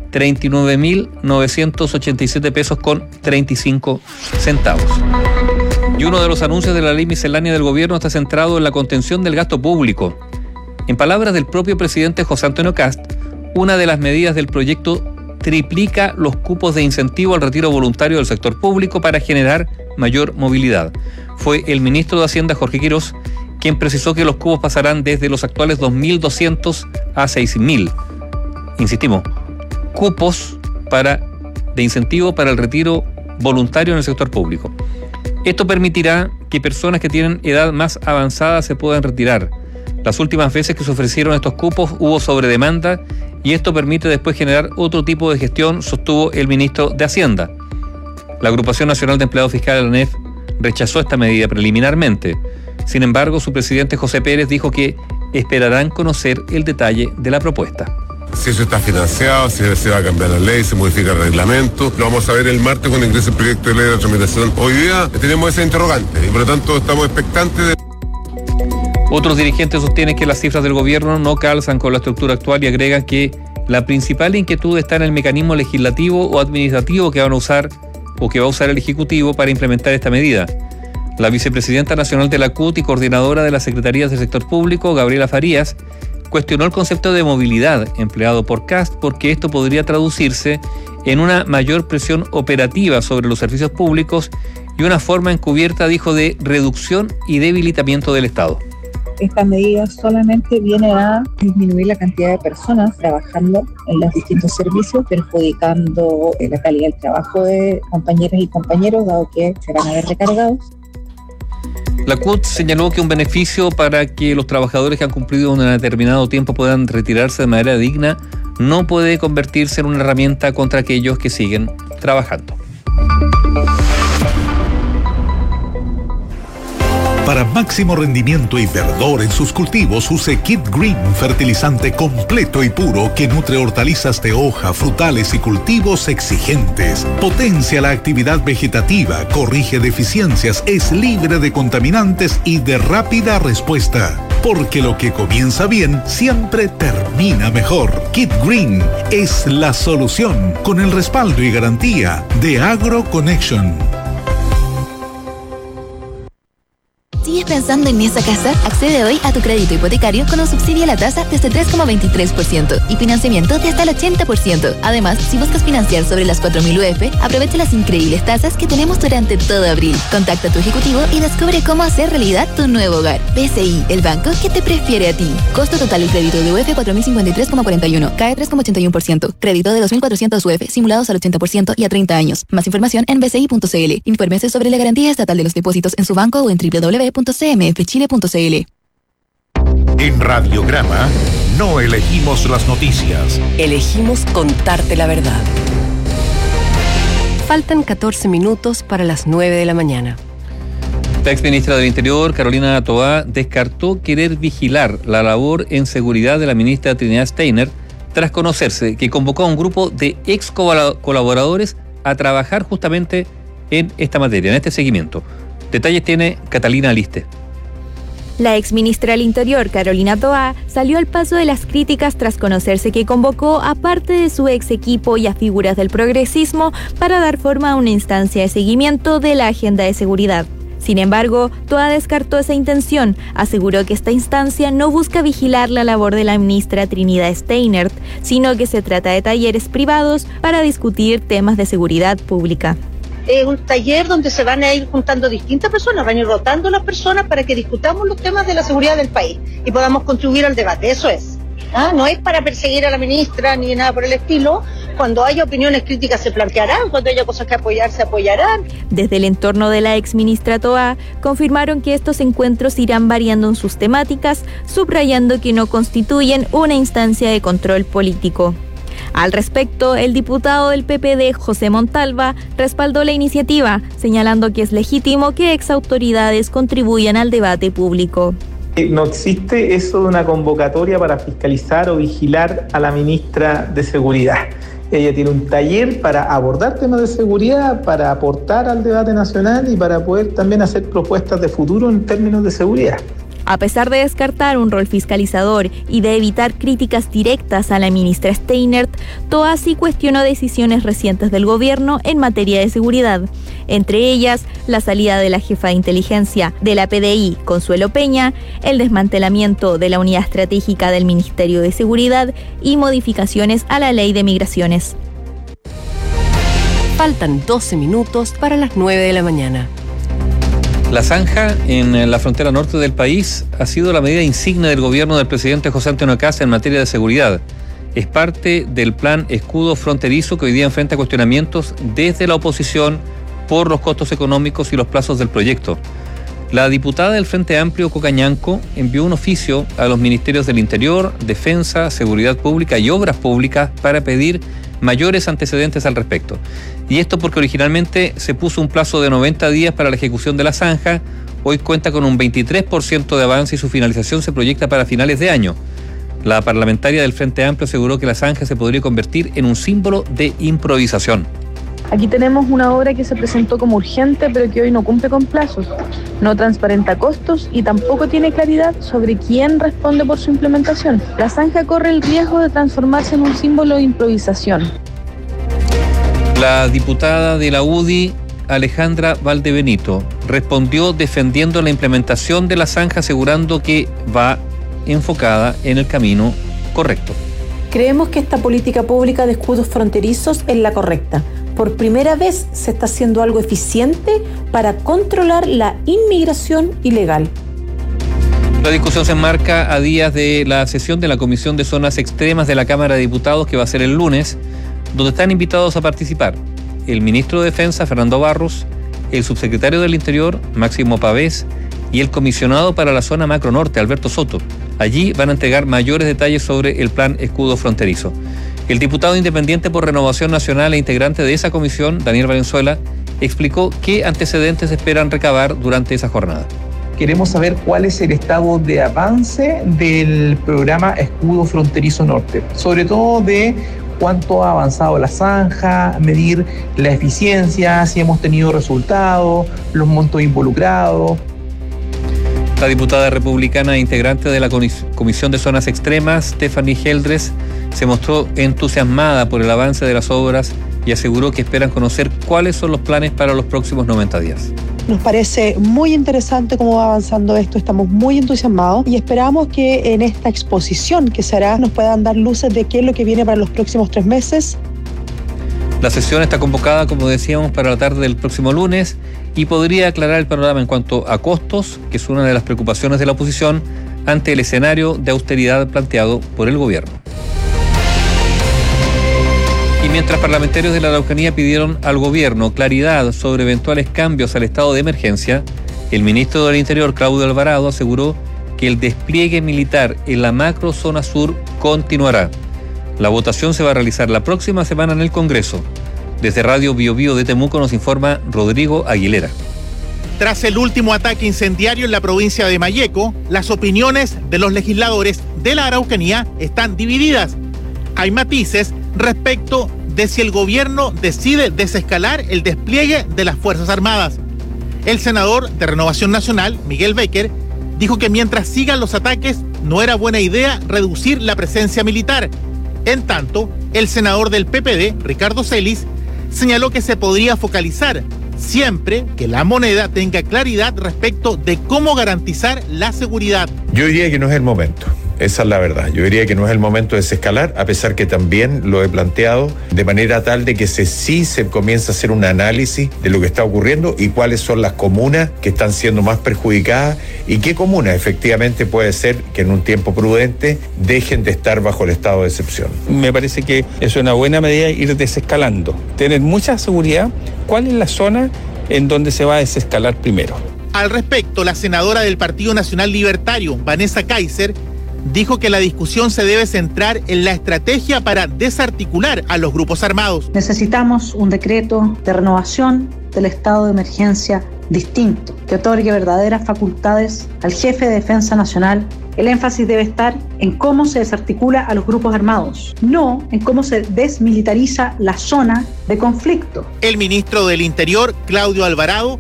treinta y nueve mil novecientos ochenta y siete pesos con treinta y cinco centavos. Y uno de los anuncios de la ley miscelánea del gobierno está centrado en la contención del gasto público. En palabras del propio presidente José Antonio Kast, una de las medidas del proyecto triplica los cupos de incentivo al retiro voluntario del sector público para generar mayor movilidad. Fue el ministro de Hacienda, Jorge Quirós, quien precisó que los cupos pasarán desde los actuales dos mil doscientos a seis mil. Insistimos, cupos para, de incentivo para el retiro voluntario en el sector público. Esto permitirá que personas que tienen edad más avanzada se puedan retirar. Las últimas veces que se ofrecieron estos cupos hubo sobredemanda y esto permite después generar otro tipo de gestión, sostuvo el ministro de Hacienda. La Agrupación Nacional de Empleados Fiscales, la A N E F, rechazó esta medida preliminarmente. Sin embargo, su presidente José Pérez dijo que esperarán conocer el detalle de la propuesta. Si eso está financiado, si se va a cambiar la ley, se modifica el reglamento. Lo vamos a ver el martes cuando ingrese el proyecto de ley de la tramitación. Hoy día tenemos esa interrogante y por lo tanto estamos expectantes de... Otros dirigentes sostienen que las cifras del gobierno no calzan con la estructura actual y agregan que la principal inquietud está en el mecanismo legislativo o administrativo que van a usar o que va a usar el Ejecutivo para implementar esta medida. La vicepresidenta nacional de la C U T y coordinadora de las Secretarías del Sector Público, Gabriela Farías, cuestionó el concepto de movilidad empleado por Kast porque esto podría traducirse en una mayor presión operativa sobre los servicios públicos y una forma encubierta, dijo, de reducción y debilitamiento del Estado. Esta medida solamente viene a disminuir la cantidad de personas trabajando en los distintos servicios, perjudicando la calidad del trabajo de compañeras y compañeros, dado que se van a ver recargados. La C U T señaló que un beneficio para que los trabajadores que han cumplido un determinado tiempo puedan retirarse de manera digna no puede convertirse en una herramienta contra aquellos que siguen trabajando. Para máximo rendimiento y verdor en sus cultivos, use Kit Green, fertilizante completo y puro que nutre hortalizas de hoja, frutales y cultivos exigentes. Potencia la actividad vegetativa, corrige deficiencias, es libre de contaminantes y de rápida respuesta. Porque lo que comienza bien siempre termina mejor. Kit Green es la solución con el respaldo y garantía de AgroConnection. ¿Sigues pensando en esa casa? Accede hoy a tu crédito hipotecario con un subsidio a la tasa desde tres coma veintitrés por ciento y financiamiento de hasta el ochenta por ciento. Además, si buscas financiar sobre las cuatro mil U F, aprovecha las increíbles tasas que tenemos durante todo abril. Contacta a tu ejecutivo y descubre cómo hacer realidad tu nuevo hogar. B C I, el banco que te prefiere a ti. Costo total del crédito de U F cuatro mil cincuenta y tres coma cuarenta y uno, C A E tres coma ochenta y uno por ciento. Crédito de dos mil cuatrocientos U F simulados al ochenta por ciento y a treinta años. Más información en b c i punto c l. Infórmese sobre la garantía estatal de los depósitos en su banco o en w w w punto c m f chile punto c l. En Radiograma no elegimos las noticias. Elegimos contarte la verdad. Faltan catorce minutos para las nueve de la mañana. La exministra del Interior, Carolina Toá, descartó querer vigilar la labor en seguridad de la ministra Trinidad Steiner tras conocerse que convocó a un grupo de ex colaboradores a trabajar justamente en esta materia, en este seguimiento. Detalles tiene Catalina Aliste. La exministra del Interior, Carolina Toá, salió al paso de las críticas tras conocerse que convocó a parte de su ex equipo y a figuras del progresismo para dar forma a una instancia de seguimiento de la agenda de seguridad. Sin embargo, Toá descartó esa intención, aseguró que esta instancia no busca vigilar la labor de la ministra Trinidad Steiner, sino que se trata de talleres privados para discutir temas de seguridad pública. Es un taller donde se van a ir juntando distintas personas, van a ir rotando las personas para que discutamos los temas de la seguridad del país y podamos contribuir al debate, eso es. ¿Ah? No es para perseguir a la ministra ni nada por el estilo. Cuando haya opiniones críticas se plantearán, cuando haya cosas que apoyar se apoyarán. Desde el entorno de la exministra Toá confirmaron que estos encuentros irán variando en sus temáticas, subrayando que no constituyen una instancia de control político. Al respecto, el diputado del P P D, José Montalva, respaldó la iniciativa, señalando que es legítimo que exautoridades contribuyan al debate público. No existe eso de una convocatoria para fiscalizar o vigilar a la ministra de Seguridad. Ella tiene un taller para abordar temas de seguridad, para aportar al debate nacional y para poder también hacer propuestas de futuro en términos de seguridad. A pesar de descartar un rol fiscalizador y de evitar críticas directas a la ministra Steinert, Toa sí cuestionó decisiones recientes del gobierno en materia de seguridad, entre ellas la salida de la jefa de inteligencia de la P D I, Consuelo Peña, el desmantelamiento de la unidad estratégica del Ministerio de Seguridad y modificaciones a la Ley de Migraciones. Faltan doce minutos para las nueve de la mañana. La zanja en la frontera norte del país ha sido la medida insignia del gobierno del presidente José Antonio Kast en materia de seguridad. Es parte del plan escudo fronterizo que hoy día enfrenta cuestionamientos desde la oposición por los costos económicos y los plazos del proyecto. La diputada del Frente Amplio, Coca Ñanco, envió un oficio a los ministerios del Interior, Defensa, Seguridad Pública y Obras Públicas para pedir mayores antecedentes al respecto. Y esto porque originalmente se puso un plazo de noventa días para la ejecución de la zanja, hoy cuenta con un veintitrés por ciento de avance y su finalización se proyecta para finales de año. La parlamentaria del Frente Amplio aseguró que la zanja se podría convertir en un símbolo de improvisación. Aquí tenemos una obra que se presentó como urgente, pero que hoy no cumple con plazos, no transparenta costos y tampoco tiene claridad sobre quién responde por su implementación. La zanja corre el riesgo de transformarse en un símbolo de improvisación. La diputada de la U D I, Alejandra Valdebenito, respondió defendiendo la implementación de la zanja, asegurando que va enfocada en el camino correcto. Creemos que esta política pública de escudos fronterizos es la correcta. Por primera vez se está haciendo algo eficiente para controlar la inmigración ilegal. La discusión se enmarca a días de la sesión de la Comisión de Zonas Extremas de la Cámara de Diputados, que va a ser el lunes, donde están invitados a participar el ministro de Defensa, Fernando Barros, el subsecretario del Interior, Máximo Pavés, y el comisionado para la zona macro norte, Alberto Soto. Allí van a entregar mayores detalles sobre el plan escudo fronterizo. El diputado independiente por Renovación Nacional e integrante de esa comisión, Daniel Valenzuela, explicó qué antecedentes esperan recabar durante esa jornada. Queremos saber cuál es el estado de avance del programa Escudo Fronterizo Norte, sobre todo de cuánto ha avanzado la zanja, medir la eficiencia, si hemos tenido resultados, los montos involucrados. La diputada republicana e integrante de la Comisión de Zonas Extremas, Stephanie Heldres, se mostró entusiasmada por el avance de las obras y aseguró que esperan conocer cuáles son los planes para los próximos noventa días. Nos parece muy interesante cómo va avanzando esto, estamos muy entusiasmados y esperamos que en esta exposición que se hará nos puedan dar luces de qué es lo que viene para los próximos tres meses. La sesión está convocada, como decíamos, para la tarde del próximo lunes y podría aclarar el panorama en cuanto a costos, que es una de las preocupaciones de la oposición ante el escenario de austeridad planteado por el gobierno. Y mientras parlamentarios de la Araucanía pidieron al gobierno claridad sobre eventuales cambios al estado de emergencia, el ministro del Interior, Claudio Alvarado, aseguró que el despliegue militar en la macro zona sur continuará. La votación se va a realizar la próxima semana en el Congreso. Desde Radio Bio Bio de Temuco nos informa Rodrigo Aguilera. Tras el último ataque incendiario en la provincia de Malleco, las opiniones de los legisladores de la Araucanía están divididas. Hay matices respecto de si el gobierno decide desescalar el despliegue de las Fuerzas Armadas. El senador de Renovación Nacional, Miguel Becker, dijo que mientras sigan los ataques no era buena idea reducir la presencia militar. En tanto, el senador del P P D, Ricardo Celis, señaló que se podría focalizar siempre que la moneda tenga claridad respecto de cómo garantizar la seguridad. Yo diría que no es el momento. Esa es la verdad. Yo diría que no es el momento de desescalar, a pesar que también lo he planteado de manera tal de que se, sí se comienza a hacer un análisis de lo que está ocurriendo y cuáles son las comunas que están siendo más perjudicadas y qué comunas efectivamente puede ser que en un tiempo prudente dejen de estar bajo el estado de excepción. Me parece que es una buena medida ir desescalando, tener mucha seguridad. ¿Cuál es la zona en donde se va a desescalar primero? Al respecto, la senadora del Partido Nacional Libertario, Vanessa Kaiser, dijo que la discusión se debe centrar en la estrategia para desarticular a los grupos armados. Necesitamos un decreto de renovación del estado de emergencia distinto, que otorgue verdaderas facultades al jefe de Defensa Nacional. El énfasis debe estar en cómo se desarticula a los grupos armados, no en cómo se desmilitariza la zona de conflicto. El ministro del Interior, Claudio Alvarado,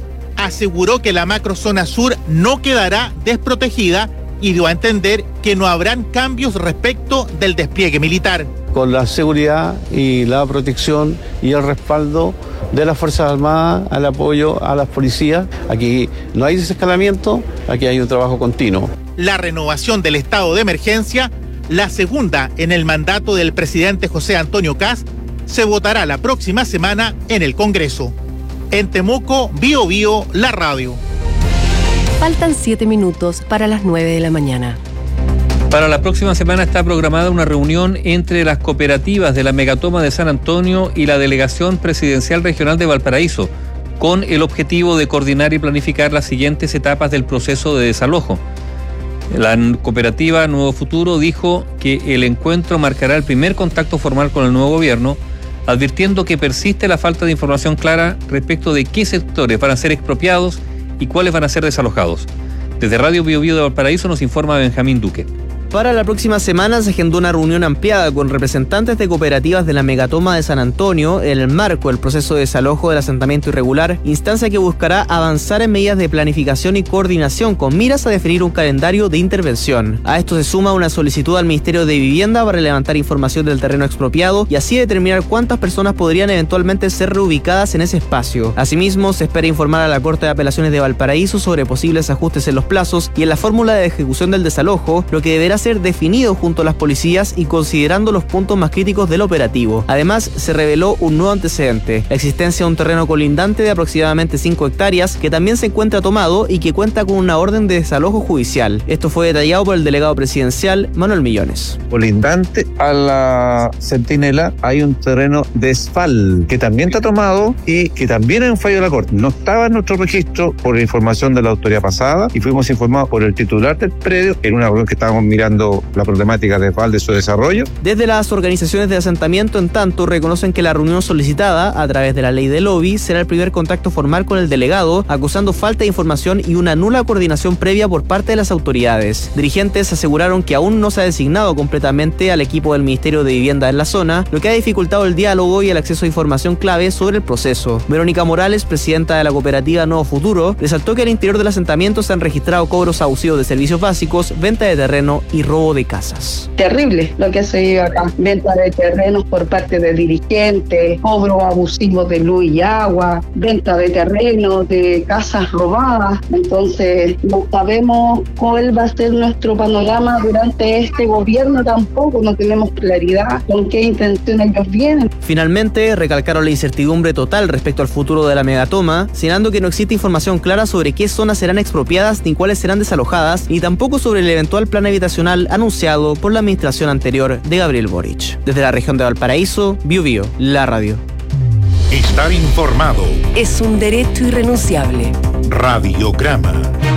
aseguró que la macrozona sur no quedará desprotegida y dio a entender que no habrán cambios respecto del despliegue militar. Con la seguridad y la protección y el respaldo de las Fuerzas Armadas, al apoyo a las policías. Aquí no hay desescalamiento, aquí hay un trabajo continuo. La renovación del estado de emergencia, la segunda en el mandato del presidente José Antonio Kast, se votará la próxima semana en el Congreso. En Temuco, Bio Bio, la radio. Faltan siete minutos para las nueve de la mañana. Para la próxima semana está programada una reunión entre las cooperativas de la Megatoma de San Antonio y la Delegación Presidencial Regional de Valparaíso, con el objetivo de coordinar y planificar las siguientes etapas del proceso de desalojo. La cooperativa Nuevo Futuro dijo que el encuentro marcará el primer contacto formal con el nuevo gobierno, advirtiendo que persiste la falta de información clara respecto de qué sectores van a ser expropiados y cuáles van a ser desalojados. Desde Radio Bio Bio de Valparaíso nos informa Benjamín Duque. Para la próxima semana se agendó una reunión ampliada con representantes de cooperativas de la Megatoma de San Antonio en el marco del proceso de desalojo del asentamiento irregular, instancia que buscará avanzar en medidas de planificación y coordinación con miras a definir un calendario de intervención. A esto se suma una solicitud al Ministerio de Vivienda para levantar información del terreno expropiado y así determinar cuántas personas podrían eventualmente ser reubicadas en ese espacio. Asimismo, se espera informar a la Corte de Apelaciones de Valparaíso sobre posibles ajustes en los plazos y en la fórmula de ejecución del desalojo, lo que deberá ser definido junto a las policías y considerando los puntos más críticos del operativo. Además, se reveló un nuevo antecedente, la existencia de un terreno colindante de aproximadamente cinco hectáreas que también se encuentra tomado y que cuenta con una orden de desalojo judicial. Esto fue detallado por el delegado presidencial Manuel Millones. Colindante a la Centinela hay un terreno de Esfal que también está tomado y que también es un fallo de la Corte. No estaba en nuestro registro por información de la autoridad pasada y fuimos informados por el titular del predio en una reunión que estábamos mirando la problemática de Esfal de su desarrollo. Desde las organizaciones de asentamiento, en tanto, reconocen que la reunión solicitada a través de la ley de lobby será el primer contacto formal con el delegado, acusando falta de información y una nula coordinación previa por parte de las autoridades. Dirigentes aseguraron que aún no se ha designado completamente al equipo del Ministerio de Vivienda en la zona, lo que ha dificultado el diálogo y el acceso a información clave sobre el proceso. Verónica Morales, presidenta de la cooperativa Nuevo Futuro, resaltó que al interior del asentamiento se han registrado cobros abusivos de servicios básicos, venta de terreno y robo de casas. Terrible lo que se vive acá. Venta de terrenos por parte de dirigentes, cobro abusivo de luz y agua, venta de terrenos, de casas robadas. Entonces, no sabemos cuál va a ser nuestro panorama durante este gobierno tampoco. No tenemos claridad con qué intenciones ellos vienen. Finalmente, recalcaron la incertidumbre total respecto al futuro de la Megatoma, señalando que no existe información clara sobre qué zonas serán expropiadas ni cuáles serán desalojadas, ni tampoco sobre el eventual plan habitacional anunciado por la administración anterior de Gabriel Boric. Desde la región de Valparaíso, Bio Bio, la radio. Estar informado es un derecho irrenunciable. Radiograma.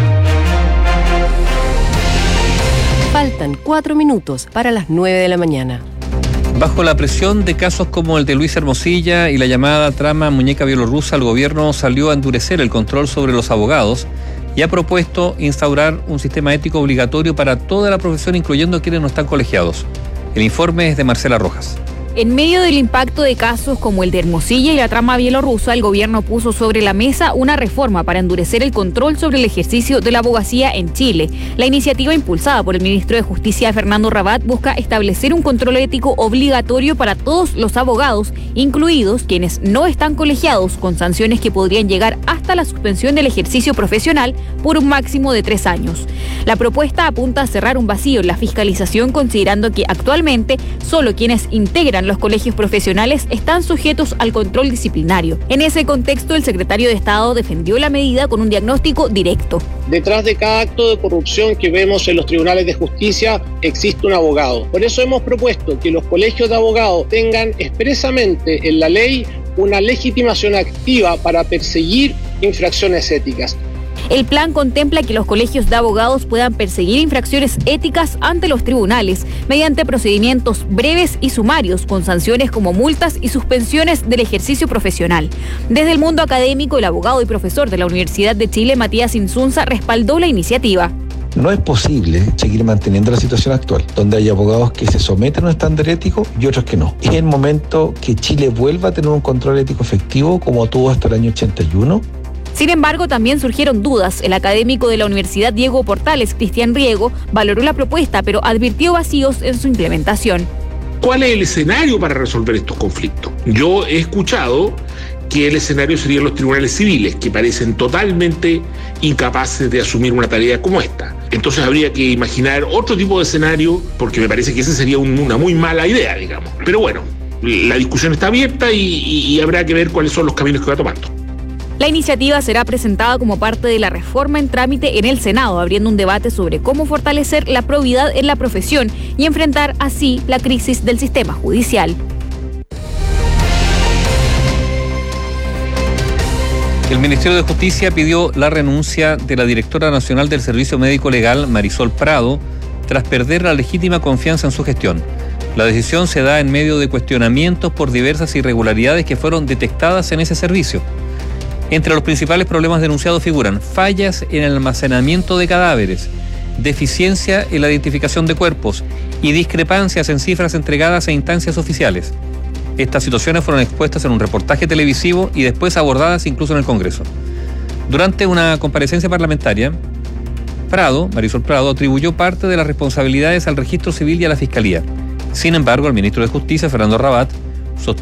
Faltan cuatro minutos para las nueve de la mañana. Bajo la presión de casos como el de Luis Hermosilla y la llamada trama muñeca bielorrusa, el gobierno salió a endurecer el control sobre los abogados y ha propuesto instaurar un sistema ético obligatorio para toda la profesión, incluyendo quienes no están colegiados. El informe es de Marcela Rojas. En medio del impacto de casos como el de Hermosilla y la trama bielorrusa, el gobierno puso sobre la mesa una reforma para endurecer el control sobre el ejercicio de la abogacía en Chile. La iniciativa, impulsada por el ministro de Justicia Fernando Rabat, busca establecer un control ético obligatorio para todos los abogados, incluidos quienes no están colegiados, con sanciones que podrían llegar hasta la suspensión del ejercicio profesional por un máximo de tres años. La propuesta apunta a cerrar un vacío en la fiscalización, considerando que actualmente solo quienes integran los colegios profesionales están sujetos al control disciplinario. En ese contexto, el secretario de Estado defendió la medida con un diagnóstico directo. Detrás de cada acto de corrupción que vemos en los tribunales de justicia existe un abogado. Por eso hemos propuesto que los colegios de abogados tengan expresamente en la ley una legitimación activa para perseguir infracciones éticas. El plan contempla que los colegios de abogados puedan perseguir infracciones éticas ante los tribunales mediante procedimientos breves y sumarios, con sanciones como multas y suspensiones del ejercicio profesional. Desde el mundo académico, el abogado y profesor de la Universidad de Chile, Matías Insunza, respaldó la iniciativa. No es posible seguir manteniendo la situación actual, donde hay abogados que se someten a un estándar ético y otros que no. Es el momento que Chile vuelva a tener un control ético efectivo como tuvo hasta el año ochenta y uno. Sin embargo, también surgieron dudas. El académico de la Universidad Diego Portales, Cristian Riego, valoró la propuesta, pero advirtió vacíos en su implementación. ¿Cuál es el escenario para resolver estos conflictos? Yo he escuchado que el escenario serían los tribunales civiles, que parecen totalmente incapaces de asumir una tarea como esta. Entonces habría que imaginar otro tipo de escenario, porque me parece que esa sería un, una muy mala idea, digamos. Pero bueno, la discusión está abierta y, y, y habrá que ver cuáles son los caminos que va tomando. La iniciativa será presentada como parte de la reforma en trámite en el Senado, abriendo un debate sobre cómo fortalecer la probidad en la profesión y enfrentar así la crisis del sistema judicial. El Ministerio de Justicia pidió la renuncia de la directora nacional del Servicio Médico Legal, Marisol Prado, tras perder la legítima confianza en su gestión. La decisión se da en medio de cuestionamientos por diversas irregularidades que fueron detectadas en ese servicio. Entre los principales problemas denunciados figuran fallas en el almacenamiento de cadáveres, deficiencia en la identificación de cuerpos y discrepancias en cifras entregadas a instancias oficiales. Estas situaciones fueron expuestas en un reportaje televisivo y después abordadas incluso en el Congreso. Durante una comparecencia parlamentaria, Prado, Marisol Prado, atribuyó parte de las responsabilidades al Registro Civil y a la Fiscalía. Sin embargo, el ministro de Justicia, Fernando Rabat,